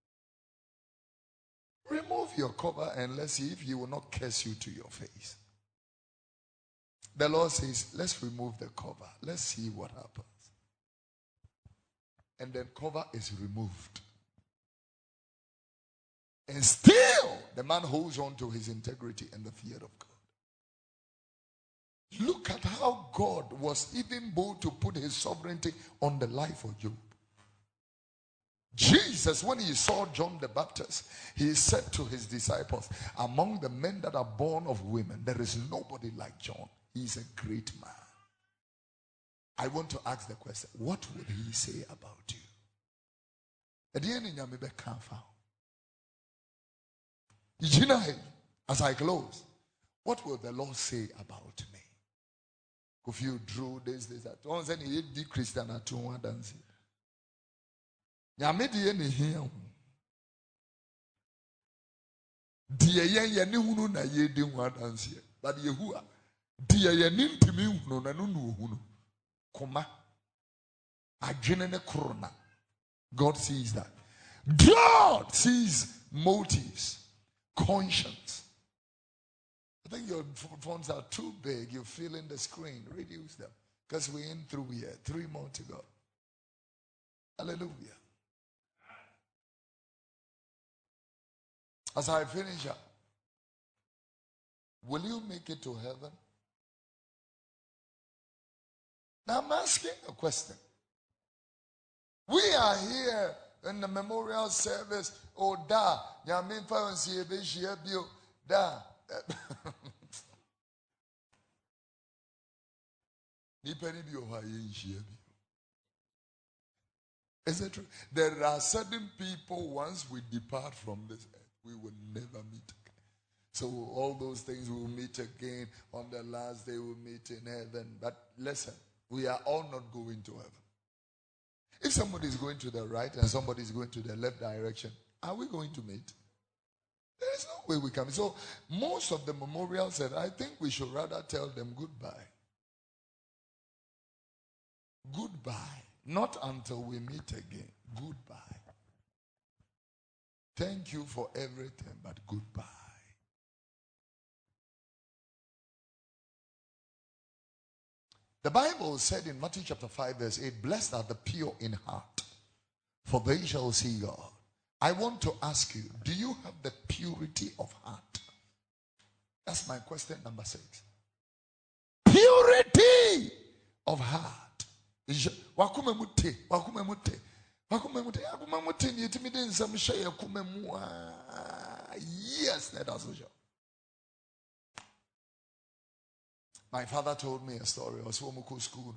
Remove your cover and let's see if he will not curse you to your face. The Lord says, let's remove the cover. Let's see what happens. And then cover is removed. And still, the man holds on to his integrity and the fear of God. Look at how God was even bold to put his sovereignty on the life of Job. Jesus, when he saw John the Baptist, he said to his disciples, among the men that are born of women, there is nobody like John. He is a great man. I want to ask the question, what would he say about you? As I close, what will the Lord say about me? If you drew this, this, that. Once then he did Christian at two one dancing. Yamedi any here. Dear Yan Hunu na ye didn't want answer. But Yehua, dear Yanin to me, no, no, no, Koma. I generate corona. God sees that. God sees motives, conscience. I think your phones are too big. You're feeling the screen. Reduce them. Because we're in through here. Three more to go. Hallelujah. As I finish up, will you make it to heaven? Now I'm asking a question. We are here in the memorial service. Oh, da, yamin fa onsi ebe shia bio da. Is it true? There are certain people, once we depart from this earth, we will never meet again. So all those things we will meet again. On the last day we'll meet in heaven. But listen, we are all not going to heaven. If somebody is going to the right and somebody is going to the left direction, are we going to meet? There is no way we can. So most of the memorials said, I think we should rather tell them goodbye. Goodbye. Not until we meet again. Goodbye. Thank you for everything, but goodbye. The Bible said in Matthew chapter five verse eight, blessed are the pure in heart, for they shall see God. I want to ask you, do you have the purity of heart? That's my question number six. Purity of heart. Wakume mute, wakume mute, wakume mute, wakume mute. Ni etimi de nsam hye yakume mu. Yes, that is so. My father told me a story. I was home school.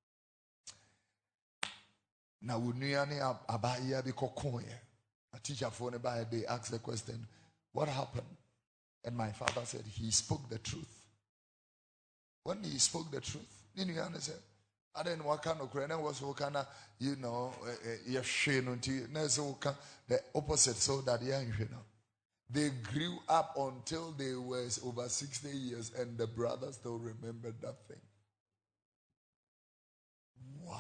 Now we knew any abaya be kokoye. A teacher for nearby, they asked the question, what happened? And my father said, he spoke the truth. When he spoke the truth, then you understand. I didn't work on Ukraine, was kind of, you know, the opposite, so that, yeah, you know. They grew up until they were over sixty years, and the brothers still remembered that thing. Wow.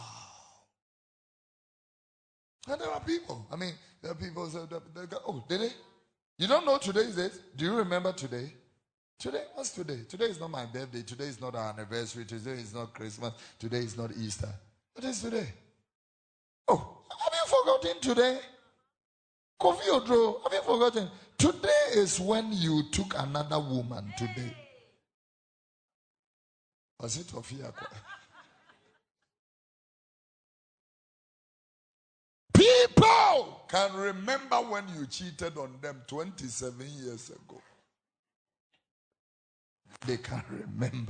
And there are people, I mean, there are people who say, oh, did they? You don't know today's date? Do you remember today? Today? What's today? Today is not my birthday. Today is not our anniversary. Today is not Christmas. Today is not Easter. What is today? Oh, have you forgotten today? Kofi Odro, have you forgotten? Today is when you took another woman today. Was it Ofia? can remember when you cheated on them twenty-seven years ago. They can remember.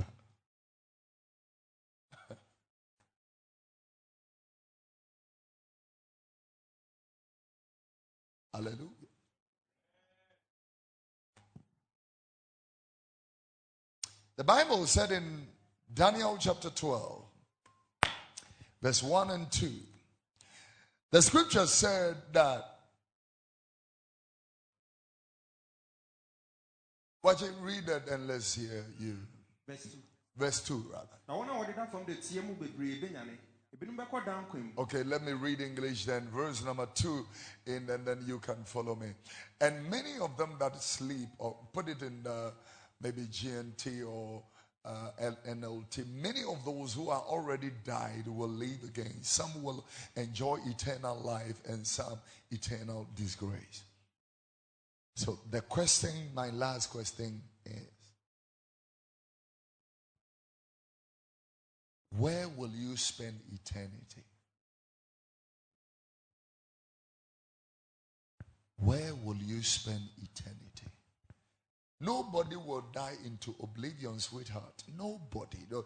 Hallelujah. The Bible said in Daniel chapter twelve, verse one and two, the scripture said that, watch it, read it and let's hear you. Verse two. Verse two, rather. Okay, let me read English then. Verse number two, and then, then you can follow me. And many of them that sleep, or put it in the, maybe G N T or uh, N L T, many of those who are already died will live again. Some will enjoy eternal life and some eternal disgrace. So the question, my last question is, where will you spend eternity? Where will you spend eternity? Nobody will die into oblivion, sweetheart. Nobody. No,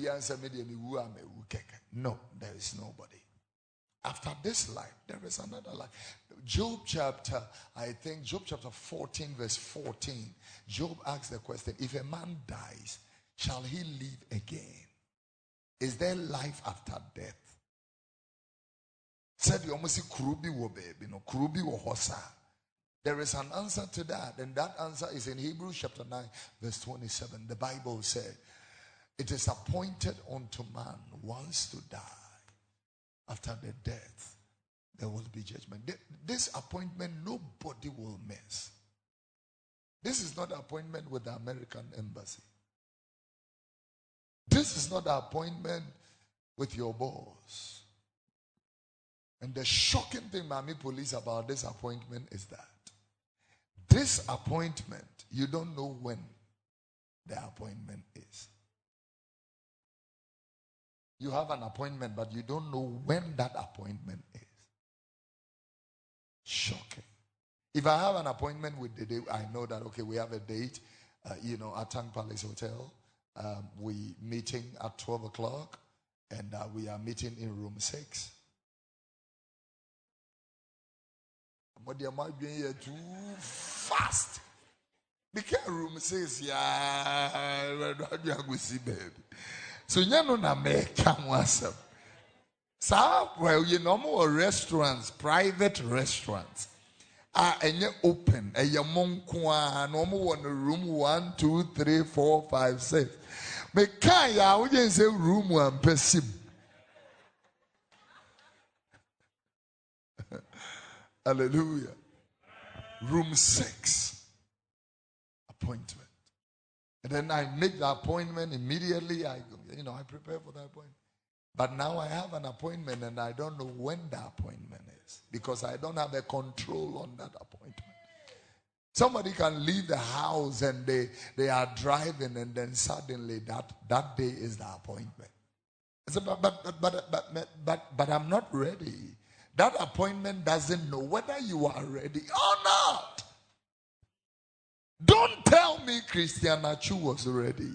no, there is nobody. After this life, there is another life. Job chapter, I think Job chapter fourteen, verse fourteen. Job asks the question, if a man dies, shall he live again? Is there life after death? Said you almost see Kurubi wo baby, no Kurubi wo hosa. There is an answer to that, and that answer is in Hebrews chapter nine, verse twenty-seven. The Bible said, it is appointed unto man once to die. After the death, there will be judgment. This appointment, nobody will miss. This is not an appointment with the American embassy. This is not an appointment with your boss. And the shocking thing, Miami Police, about this appointment is that this appointment, you don't know when the appointment is. You have an appointment, but you don't know when that appointment is. Shocking. If I have an appointment with the day, I know that, okay, we have a date, uh, you know, at Tang Palace Hotel. Um, we meeting at twelve o'clock, and uh, we are meeting in room six. But there might be here too fast. Because room six, yeah, baby. So you know na make come wasap. So well, you know more restaurants, private restaurants. Ah, and you open a yamonkwa no more one room one, two, three, four, five, six. Make ya we say room one person. Hallelujah. Room six. Appointment. And then I make the appointment immediately. I go, you know, I prepare for the appointment. But now I have an appointment and I don't know when the appointment is because I don't have a control on that appointment. Somebody can leave the house and they, they are driving and then suddenly that, that day is the appointment. So, but, but, but, but, but, but, but I'm not ready. That appointment doesn't know whether you are ready or not. Don't tell me Christian Achu was ready.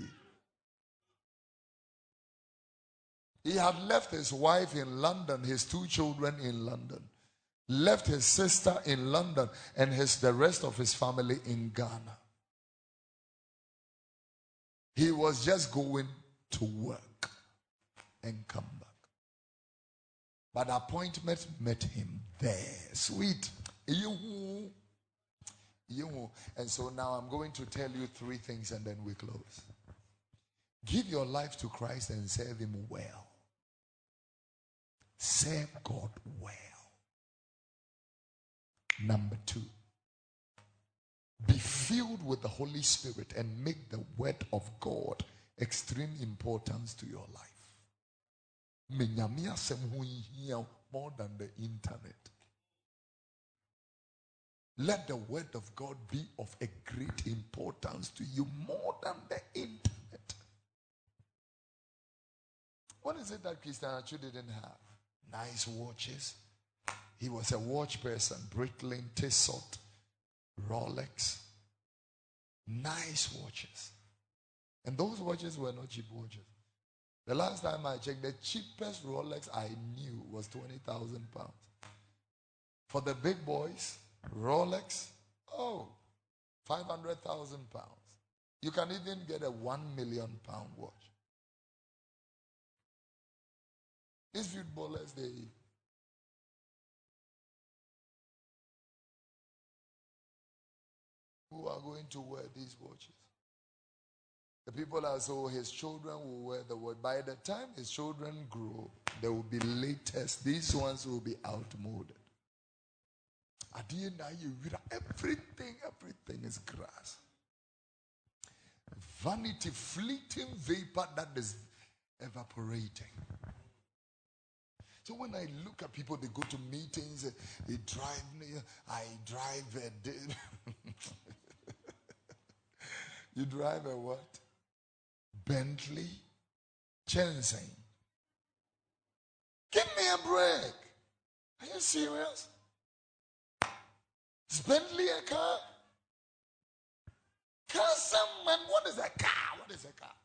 He had left his wife in London, his two children in London, left his sister in London, and his the rest of his family in Ghana. He was just going to work and come back. But appointment met him there. Sweet. You. You. And so now I'm going to tell you three things and then we close. Give your life to Christ and serve him well. Serve God well. Number two, be filled with the Holy Spirit and make the word of God extreme importance to your life. More than the internet. Let the word of God be of a great importance to you more than the internet. What is it that Christian Achu didn't have? Nice watches, He was a watch person. Breitling, Tissot, Rolex. Nice watches. And those watches were not cheap watches. The last time I checked, the cheapest Rolex I knew was twenty thousand pounds. For the big boys, Rolex, oh, five hundred thousand pounds. You can even get a one million pound watch. These footballers, they who are going to wear these watches. The people are so his children will wear the watch. By the time his children grow, they will be latest. These ones will be outmoded. At the end of the year, everything, everything is grass. Vanity, fleeting vapor that is evaporating. So when I look at people, they go to meetings, they drive, I drive a You drive a what? Bentley Chensing. Give me a break. Are you serious? Is Bentley a car? Car someone, what is a car? What is a car?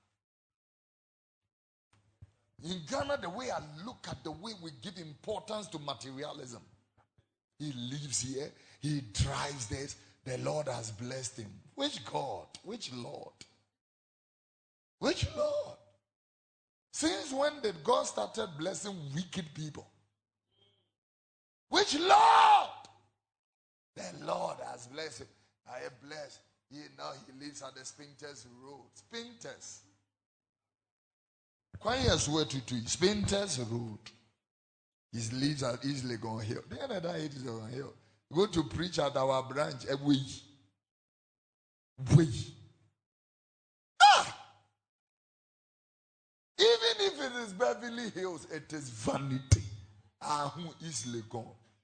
In Ghana, the way I look at the way we give importance to materialism. He lives here, he drives this, the Lord has blessed him. Which God? Which Lord? Which Lord? Since when did God started blessing wicked people? Which Lord? The Lord has blessed him. I am blessed. He now he lives at the Spinters Road. Spinters. Quite swear to to Spinters Road. He lives at East Legon Hill. The other day it is on hill. Go to preach at our branch every week. Way. Ah! Even if it is Beverly Hills, it is vanity. Ah, who is Legon?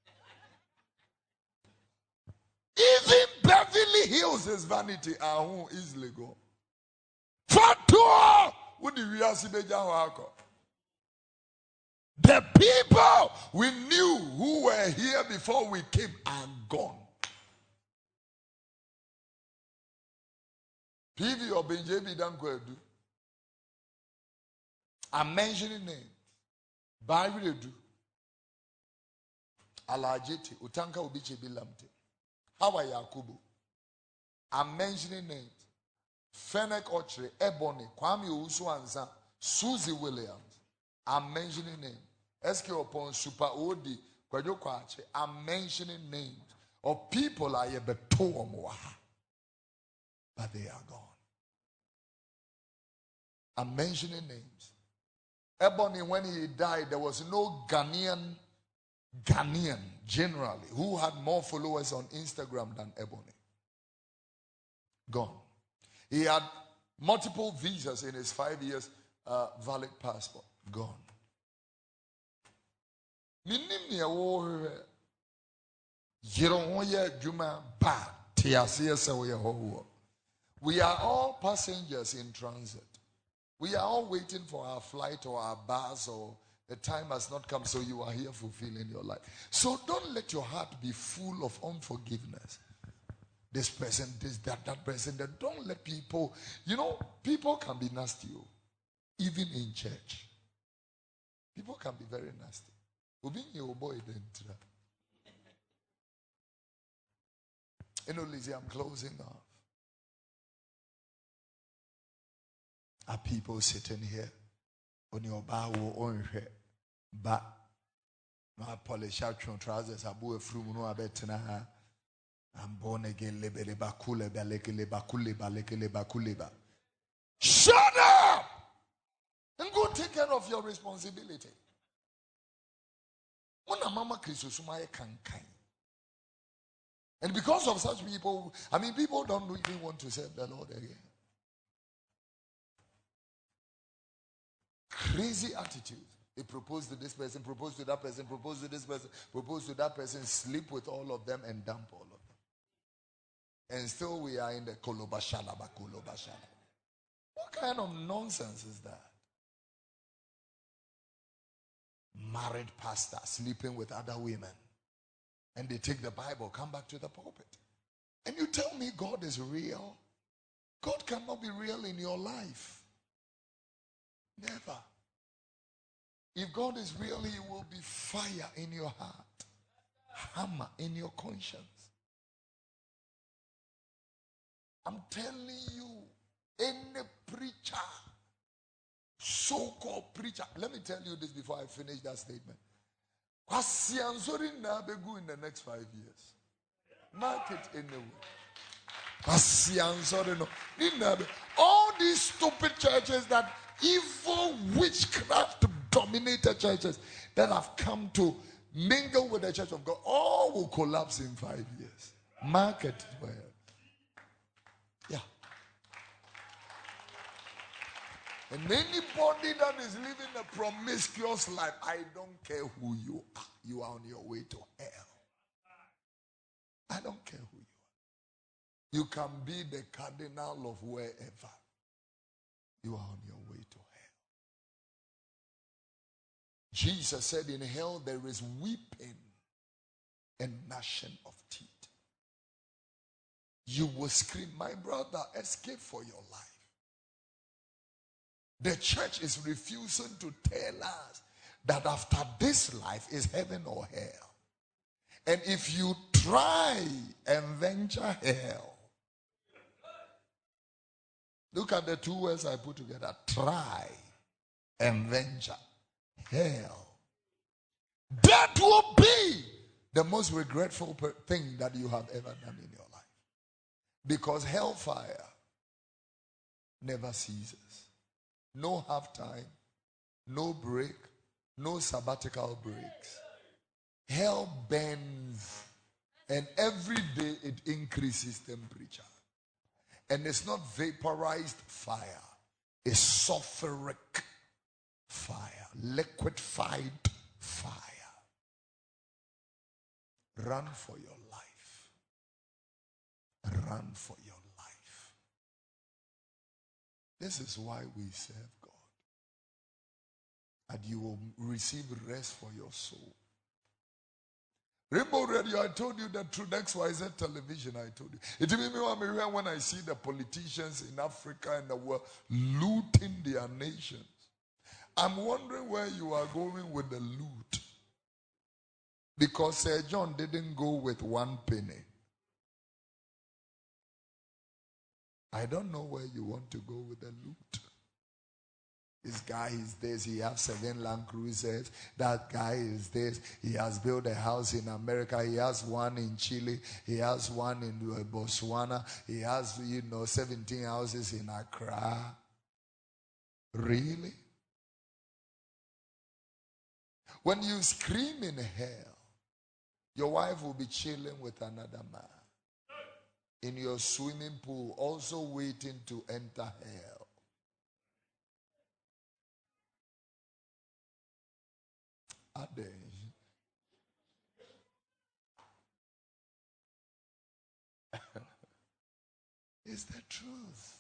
Even Beverly Hills is vanity. Ah, who is Legon? Fatua! What do we have to do? The people we knew who were here before we came are gone. P V or Benjamin Dankwedu. I'm mentioning names. Bariredu. Alajeti. Utanka Ubiche Bilamte. Hawa Yakubu. I'm mentioning names. Fennec Ochre, Ebony, Kwame Usuanza, Susie Williams. I'm mentioning names. S K upon Super Odi, Kwajo Kwache. I'm mentioning names of people I have told, but they are gone. I'm mentioning names. Ebony, when he died, there was no Ghanaian, Ghanaian generally, who had more followers on Instagram than Ebony. Gone. He had multiple visas in his five years uh, valid passport. Gone. We are all passengers in transit. We are all waiting for our flight or our bus, or the time has not come, so you are here fulfilling your life. So don't let your heart be full of unforgiveness. This person, this, that, that person. That don't let people, you know, people can be nasty, even in church. People can be very nasty. You know, Lizzie, I'm closing off. Are people sitting here on your bow on your but no polish out your trousers, abu a frum no abetina. I'm born again, lebele bakule balekele bakule balekele bakuleba. Shut up! And go take care of your responsibility. Mama Christosumaya can kind. And because of such people, I mean, people don't even want to serve the Lord again. Crazy attitude. They propose to this person, propose to that person, propose to this person, propose to that person, sleep with all of them and dump all of them. And still we are in the kolobashala bakolobashala. What kind of nonsense is that? Married pastor sleeping with other women. And they take the Bible, come back to the pulpit. And you tell me God is real? God cannot be real in your life. Never. If God is real, he will be fire in your heart, hammer in your conscience. I'm telling you, any preacher, so-called preacher, let me tell you this before I finish that statement. Kwasianzori na begu in the next five years. Mark it anyway. Kwasianzori no. All these stupid churches that evil witchcraft dominated churches that have come to mingle with the church of God, all will collapse in five years. Mark it well. Yeah. And anybody that is living a promiscuous life, I don't care who you are. You are on your way to hell. I don't care who you are. You can be the cardinal of wherever. You are on your way to hell. Jesus said in hell there is weeping and gnashing of teeth. You will scream, my brother, escape for your life. The church is refusing to tell us that after this life is heaven or hell. And if you try and venture hell, look at the two words I put together, try and venture hell. That will be the most regretful thing that you have ever done in your life. Because hellfire never ceases. No half time, no break, no sabbatical breaks. Hell burns, and every day it increases temperature. And it's not vaporized fire, it's sulfuric fire, liquefied fire. Run for your life. Run for your life. This is why we serve God. And you will receive rest for your soul. Rainbow Radio, I told you that through X Y Z television, I told you. It made me want to when I see the politicians in Africa and the world looting their nations. I'm wondering where you are going with the loot. Because Sir John didn't go with one penny. I don't know where you want to go with the loot. This guy is this, he has seven Land Cruisers. That guy is this, he has built a house in America. He has one in Chile. He has one in Botswana. He has, you know, seventeen houses in Accra. Really? When you scream in hell, your wife will be chilling with another man in your swimming pool, also waiting to enter hell. Are they? It's the truth.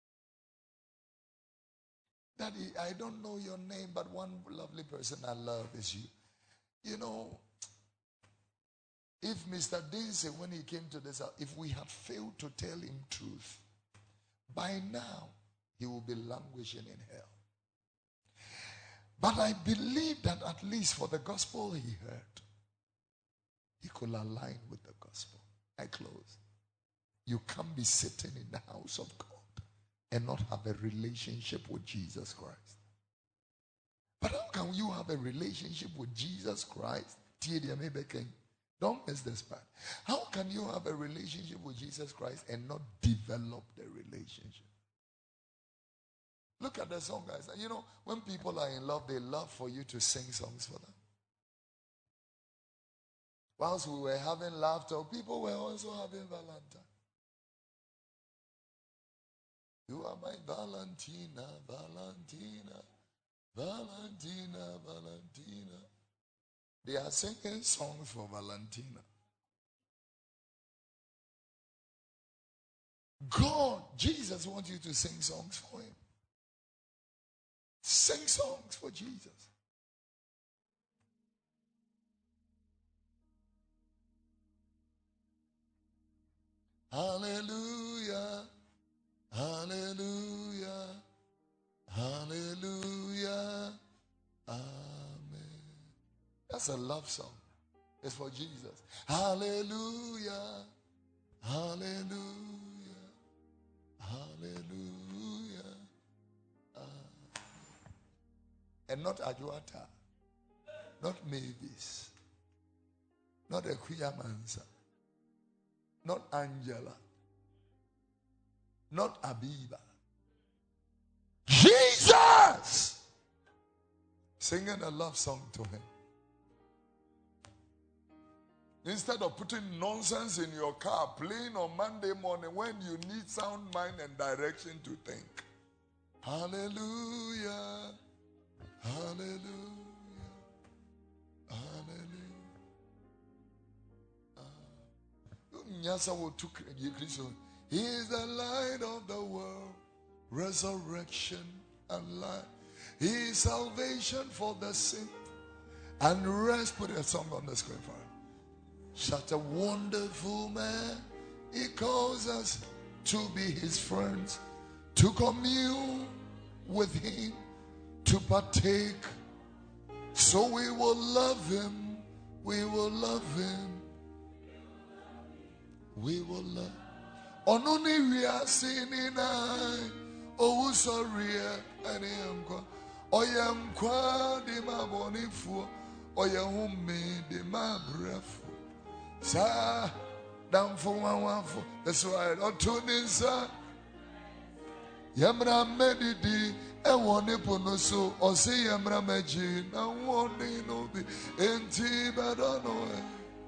Daddy, I don't know your name, but one lovely person I love is you. You know, if Mister Dinsey, when he came to this house, if we had failed to tell him truth, by now he will be languishing in hell. But I believe that at least for the gospel he heard, he could align with the gospel. I close. You can't be sitting in the house of God and not have a relationship with Jesus Christ. But how can you have a relationship with Jesus Christ? Don't miss this part. How can you have a relationship with Jesus Christ and not develop the relationship? Look at the song, guys. And you know, when people are in love, they love for you to sing songs for them. Whilst we were having laughter, people were also having Valentine. You are my Valentina, Valentina, Valentina, Valentina. They are singing songs for Valentina. God, Jesus wants you to sing songs for him. Sing songs for Jesus. Hallelujah. Hallelujah. Hallelujah. Amen. That's a love song. It's for Jesus. Hallelujah. Hallelujah. Hallelujah. Amen. And not Ajuata. Not Mavis. Not Equia Mansa. Not Angela. Not Abiba. Jesus! Singing a love song to him. Instead of putting nonsense in your car, playing on Monday morning when you need sound mind and direction to think. Hallelujah. Hallelujah. Hallelujah. He is the light of the world, resurrection and life. He is salvation for the sick and rest. Put a song on the screen for him. Such a wonderful man. He calls us to be his friends, to commune with him, to partake. So we will love him. We will love him. We will love. Onuni we are singing I. Oh sorry, I am kwa. Oyam kwa di ma bonifu. Oyam me di ma brefu. Sa dam for one one for. That's why on tuning sa. Yamra medidi. E woni pono so. O se yamra meji. Na woni no be. Enti badano e.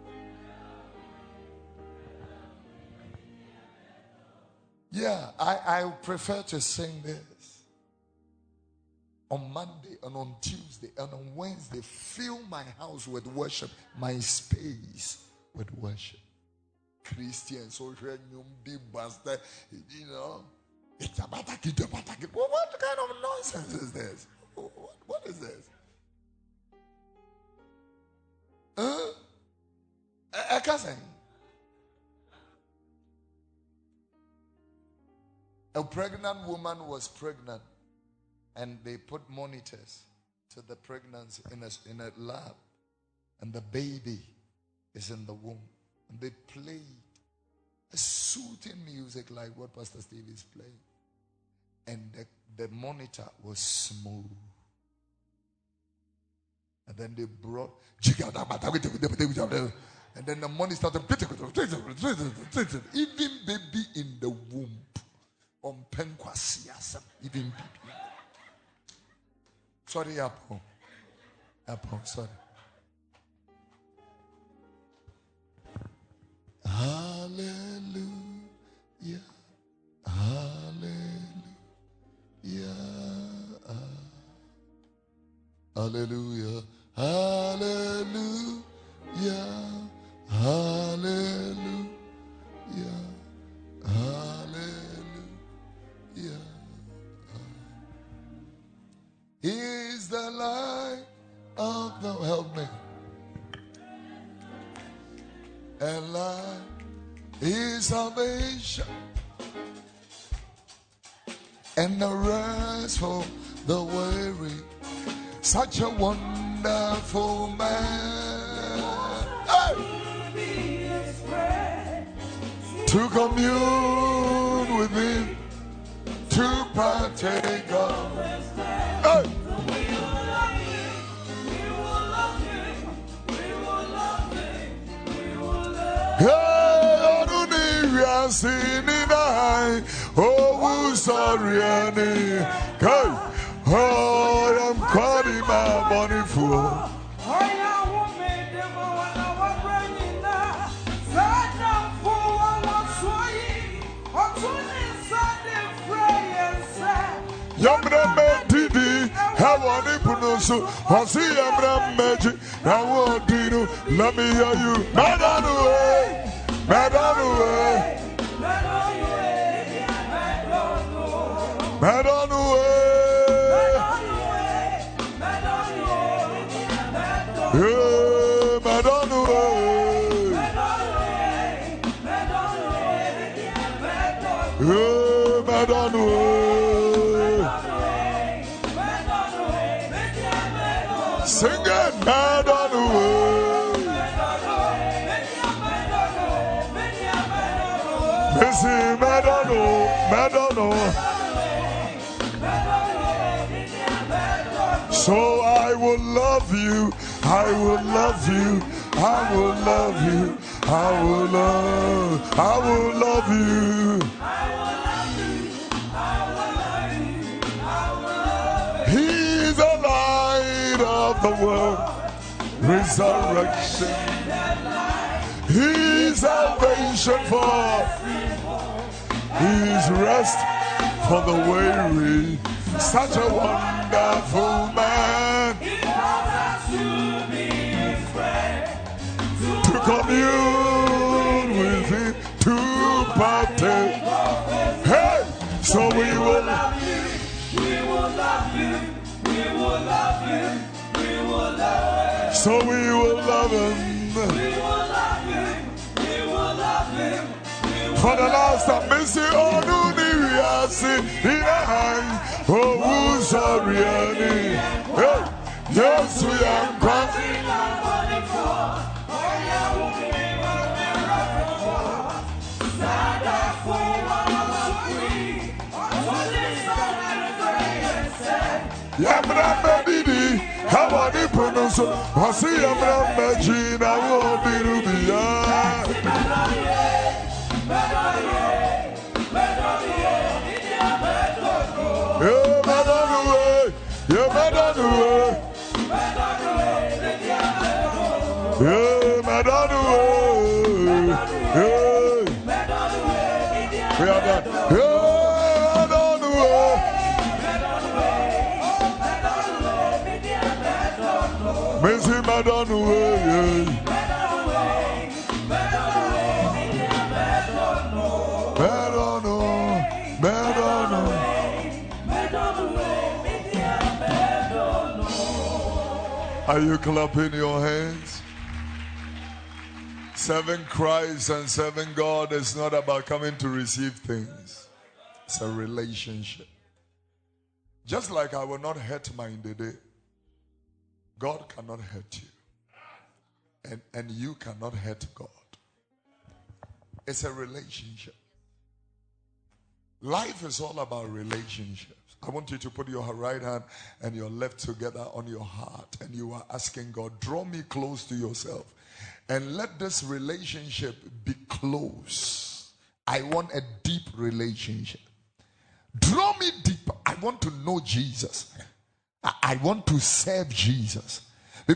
Yeah, I, I prefer to sing this on Monday and on Tuesday and on Wednesday. Fill my house with worship, my space with worship. Christians, social big bastard, you know. It's a bataki, it's a bataki. What, what kind of nonsense is this? What, what is this? Huh? I, I can't sing. A pregnant woman was pregnant, and they put monitors to the pregnancy in a, in a lab, and the baby is in the womb. And they played a soothing music like what Pastor Steve is playing. And the, the monitor was smooth. And then they brought, and then the monitor started, even baby in the womb. On penquasiasm, even baby. Sorry, Apple. Apple, sorry. Hallelujah. Hallelujah. Hallelujah. Hallelujah. Hallelujah. Hallelujah. Yeah. He is the light of the help me. And light is salvation. And the rest for the weary. Such a wonderful man. Hey! To commune with him. To partake of. Hey! Hey, we are singing I. Oh, sorry, Annie. Hey, oh, I'm calling my money for. Yamra medidi, hawani punusu, hasi yamra meji, nawo dinu, let me hear you. Madanu way, madanu way, madanu way, yeah, madanu way. Sing it, mad on the way. Missy, mad on the mad on the. So I will love you, I will love you, I will love you, I will love, I will love you. He's the light of the world, resurrection. He's salvation for, He's rest for the weary. Such a wonderful man. To commune with Him, to partake. Hey, so we will love you, we will love you, we will love you, we will love you. So we will love Him, we will love you, we will love Him. For the last time, Missy Onuni, we are seeing in a hand. Oh, who's sorry, Annie? Yes, we are crying. Yamra Medidi, how are the pronounce? I see Yamra Medina, I will be Rubia. Yeah, Madonna, yeah, Madonna, yeah, Madonna, yeah, we are done. Yeah, Madonna, Missy Madonna, yeah. Madonna, Madonna. Are you clapping your hands? Serving Christ and serving God is not about coming to receive things. It's a relationship. Just like I will not hurt my Ndede, God cannot hurt you. And, and you cannot hurt God. It's a relationship. Life is all about relationships. I want you to put your right hand and your left together on your heart, and you are asking God, draw me close to yourself and let this relationship be close. I want a deep relationship. Draw me deep. I want to know Jesus. I, I want to serve Jesus. I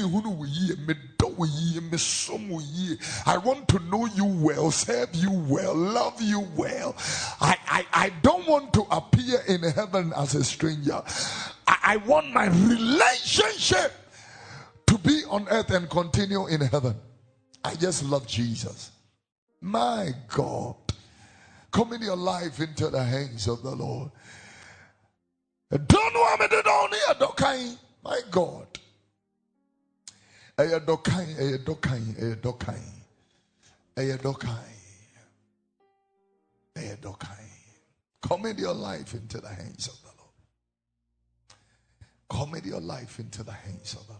want to know you well, serve you well, love you well. I, I, I don't want to appear in heaven as a stranger. I, I want my relationship to be on earth and continue in heaven. I just love Jesus. My God. Commit your life into the hands of the Lord. Don't want me to down here, Dokai. My God. Eya dokai, eya dokai, eya dokai, eya dokai, eya dokai. Commit your life into the hands of the Lord. Commit your life into the hands of the Lord.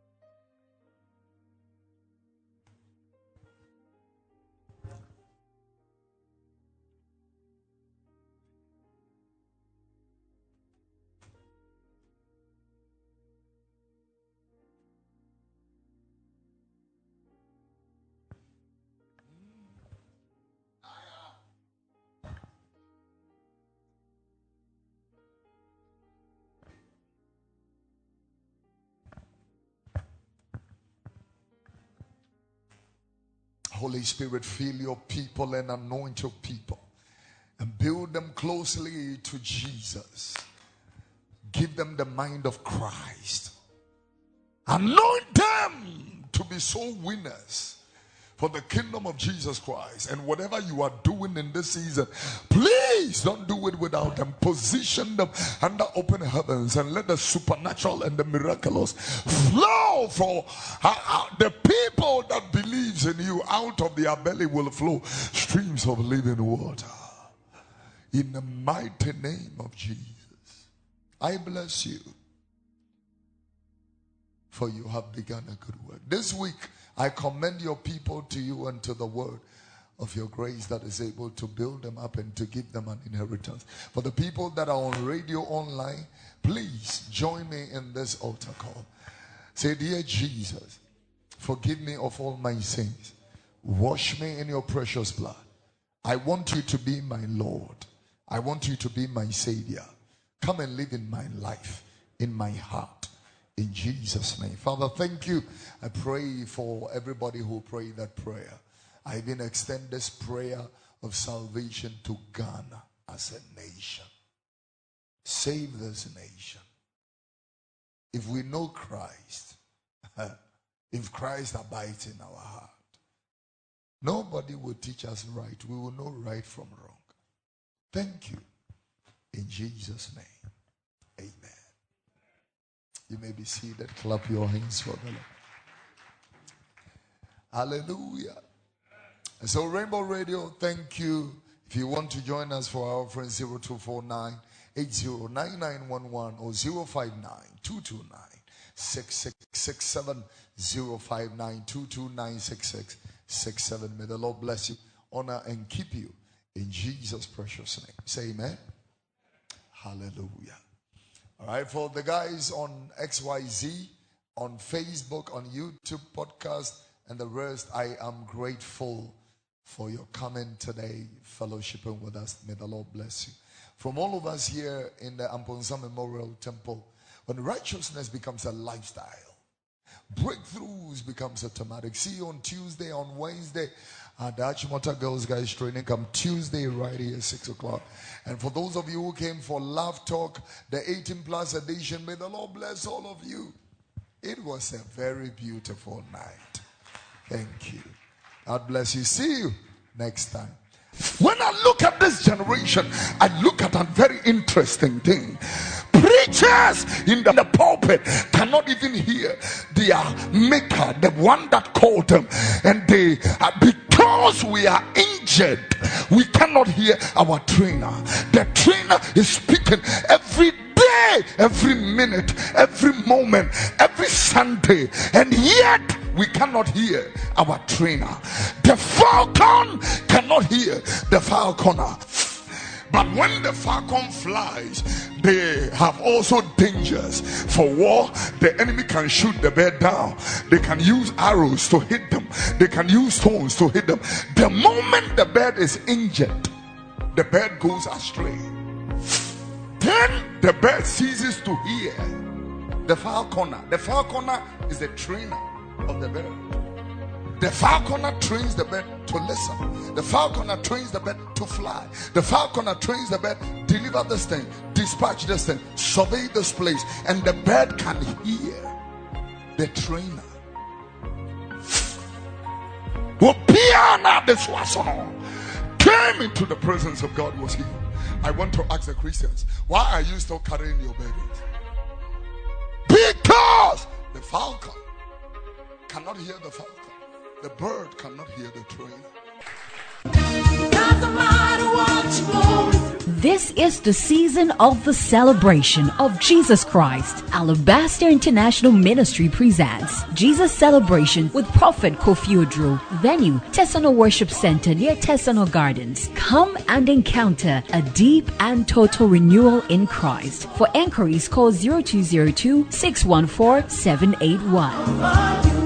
Holy Spirit, fill your people and anoint your people and build them closely to Jesus. Give them the mind of Christ. Anoint them to be soul winners for the kingdom of Jesus Christ. And whatever you are doing in this season, please don't do it without them. Position them under open heavens and let the supernatural and the miraculous flow for uh, uh, the people that believes in you. Out of their belly will flow streams of living water. In the mighty name of Jesus, I bless you. for you have begun a good work. This week, I commend your people to you and to the word of your grace that is able to build them up and to give them an inheritance. For the people that are on radio online, please join me in this altar call. Say, dear Jesus, forgive me of all my sins. Wash me in your precious blood. I want you to be my Lord. I want you to be my Savior. Come and live in my life, in my heart. In Jesus' name. Father, thank you. I pray for everybody who prayed that prayer. I even extend this prayer of salvation to Ghana as a nation. Save this nation. If we know Christ, if Christ abides in our heart, nobody will teach us right. We will know right from wrong. Thank you. In Jesus' name. Amen. You may be seated. Clap your hands for the Lord. Hallelujah. And so Rainbow Radio, thank you. If you want to join us for our offering, zero two four nine, eight zero nine nine one one or zero five nine, two two nine, six six six seven, zero five nine, two two nine, six six six seven. May the Lord bless you, honor and keep you in Jesus' precious name. Say amen. Hallelujah. All right, for the guys on X Y Z, on Facebook, on YouTube podcast, and the rest, I am grateful for your coming today, fellowshipping with us. May the Lord bless you. From all of us here in the Amponsa Memorial Temple, when righteousness becomes a lifestyle, breakthroughs becomes automatic. See you on Tuesday, on Wednesday. Uh, the Achimota Girls Guys Training come Tuesday right here, six o'clock. And for those of you who came for Love Talk, the eighteen plus edition, may the Lord bless all of you. It was a very beautiful night. Thank you. God bless you. See you next time. When I look at this generation, I look at a very interesting thing. Preachers in the, the pulpit cannot even hear their maker, the one that called them, and they uh, because we are injured, we cannot hear our trainer. The trainer is speaking every day, every minute, every moment, every Sunday, and yet we cannot hear our trainer. The falcon cannot hear the falconer. But when the falcon flies, they have also dangers. For war, the enemy can shoot the bird down. They can use arrows to hit them. They can use stones to hit them. The moment the bird is injured, the bird goes astray. Then the bird ceases to hear the falconer. The falconer is the trainer of the bird. The falconer trains the bird to listen. The falconer trains the bird to fly. The falconer trains the bird, deliver this thing, dispatch this thing, survey this place, and the bird can hear the trainer. Came into the presence of God, was healed. I want to ask the Christians, why are you still carrying your babies? Because the falcon cannot hear the falcon. The bird cannot hear the trainer. This is the season of the celebration of Jesus Christ. Alabaster International Ministry presents Jesus Celebration with Prophet Kofi Odro. Venue, Tesano Worship Center near Tesano Gardens. Come and encounter a deep and total renewal in Christ. For enquiries, call zero two zero two, six one four, seven eight one.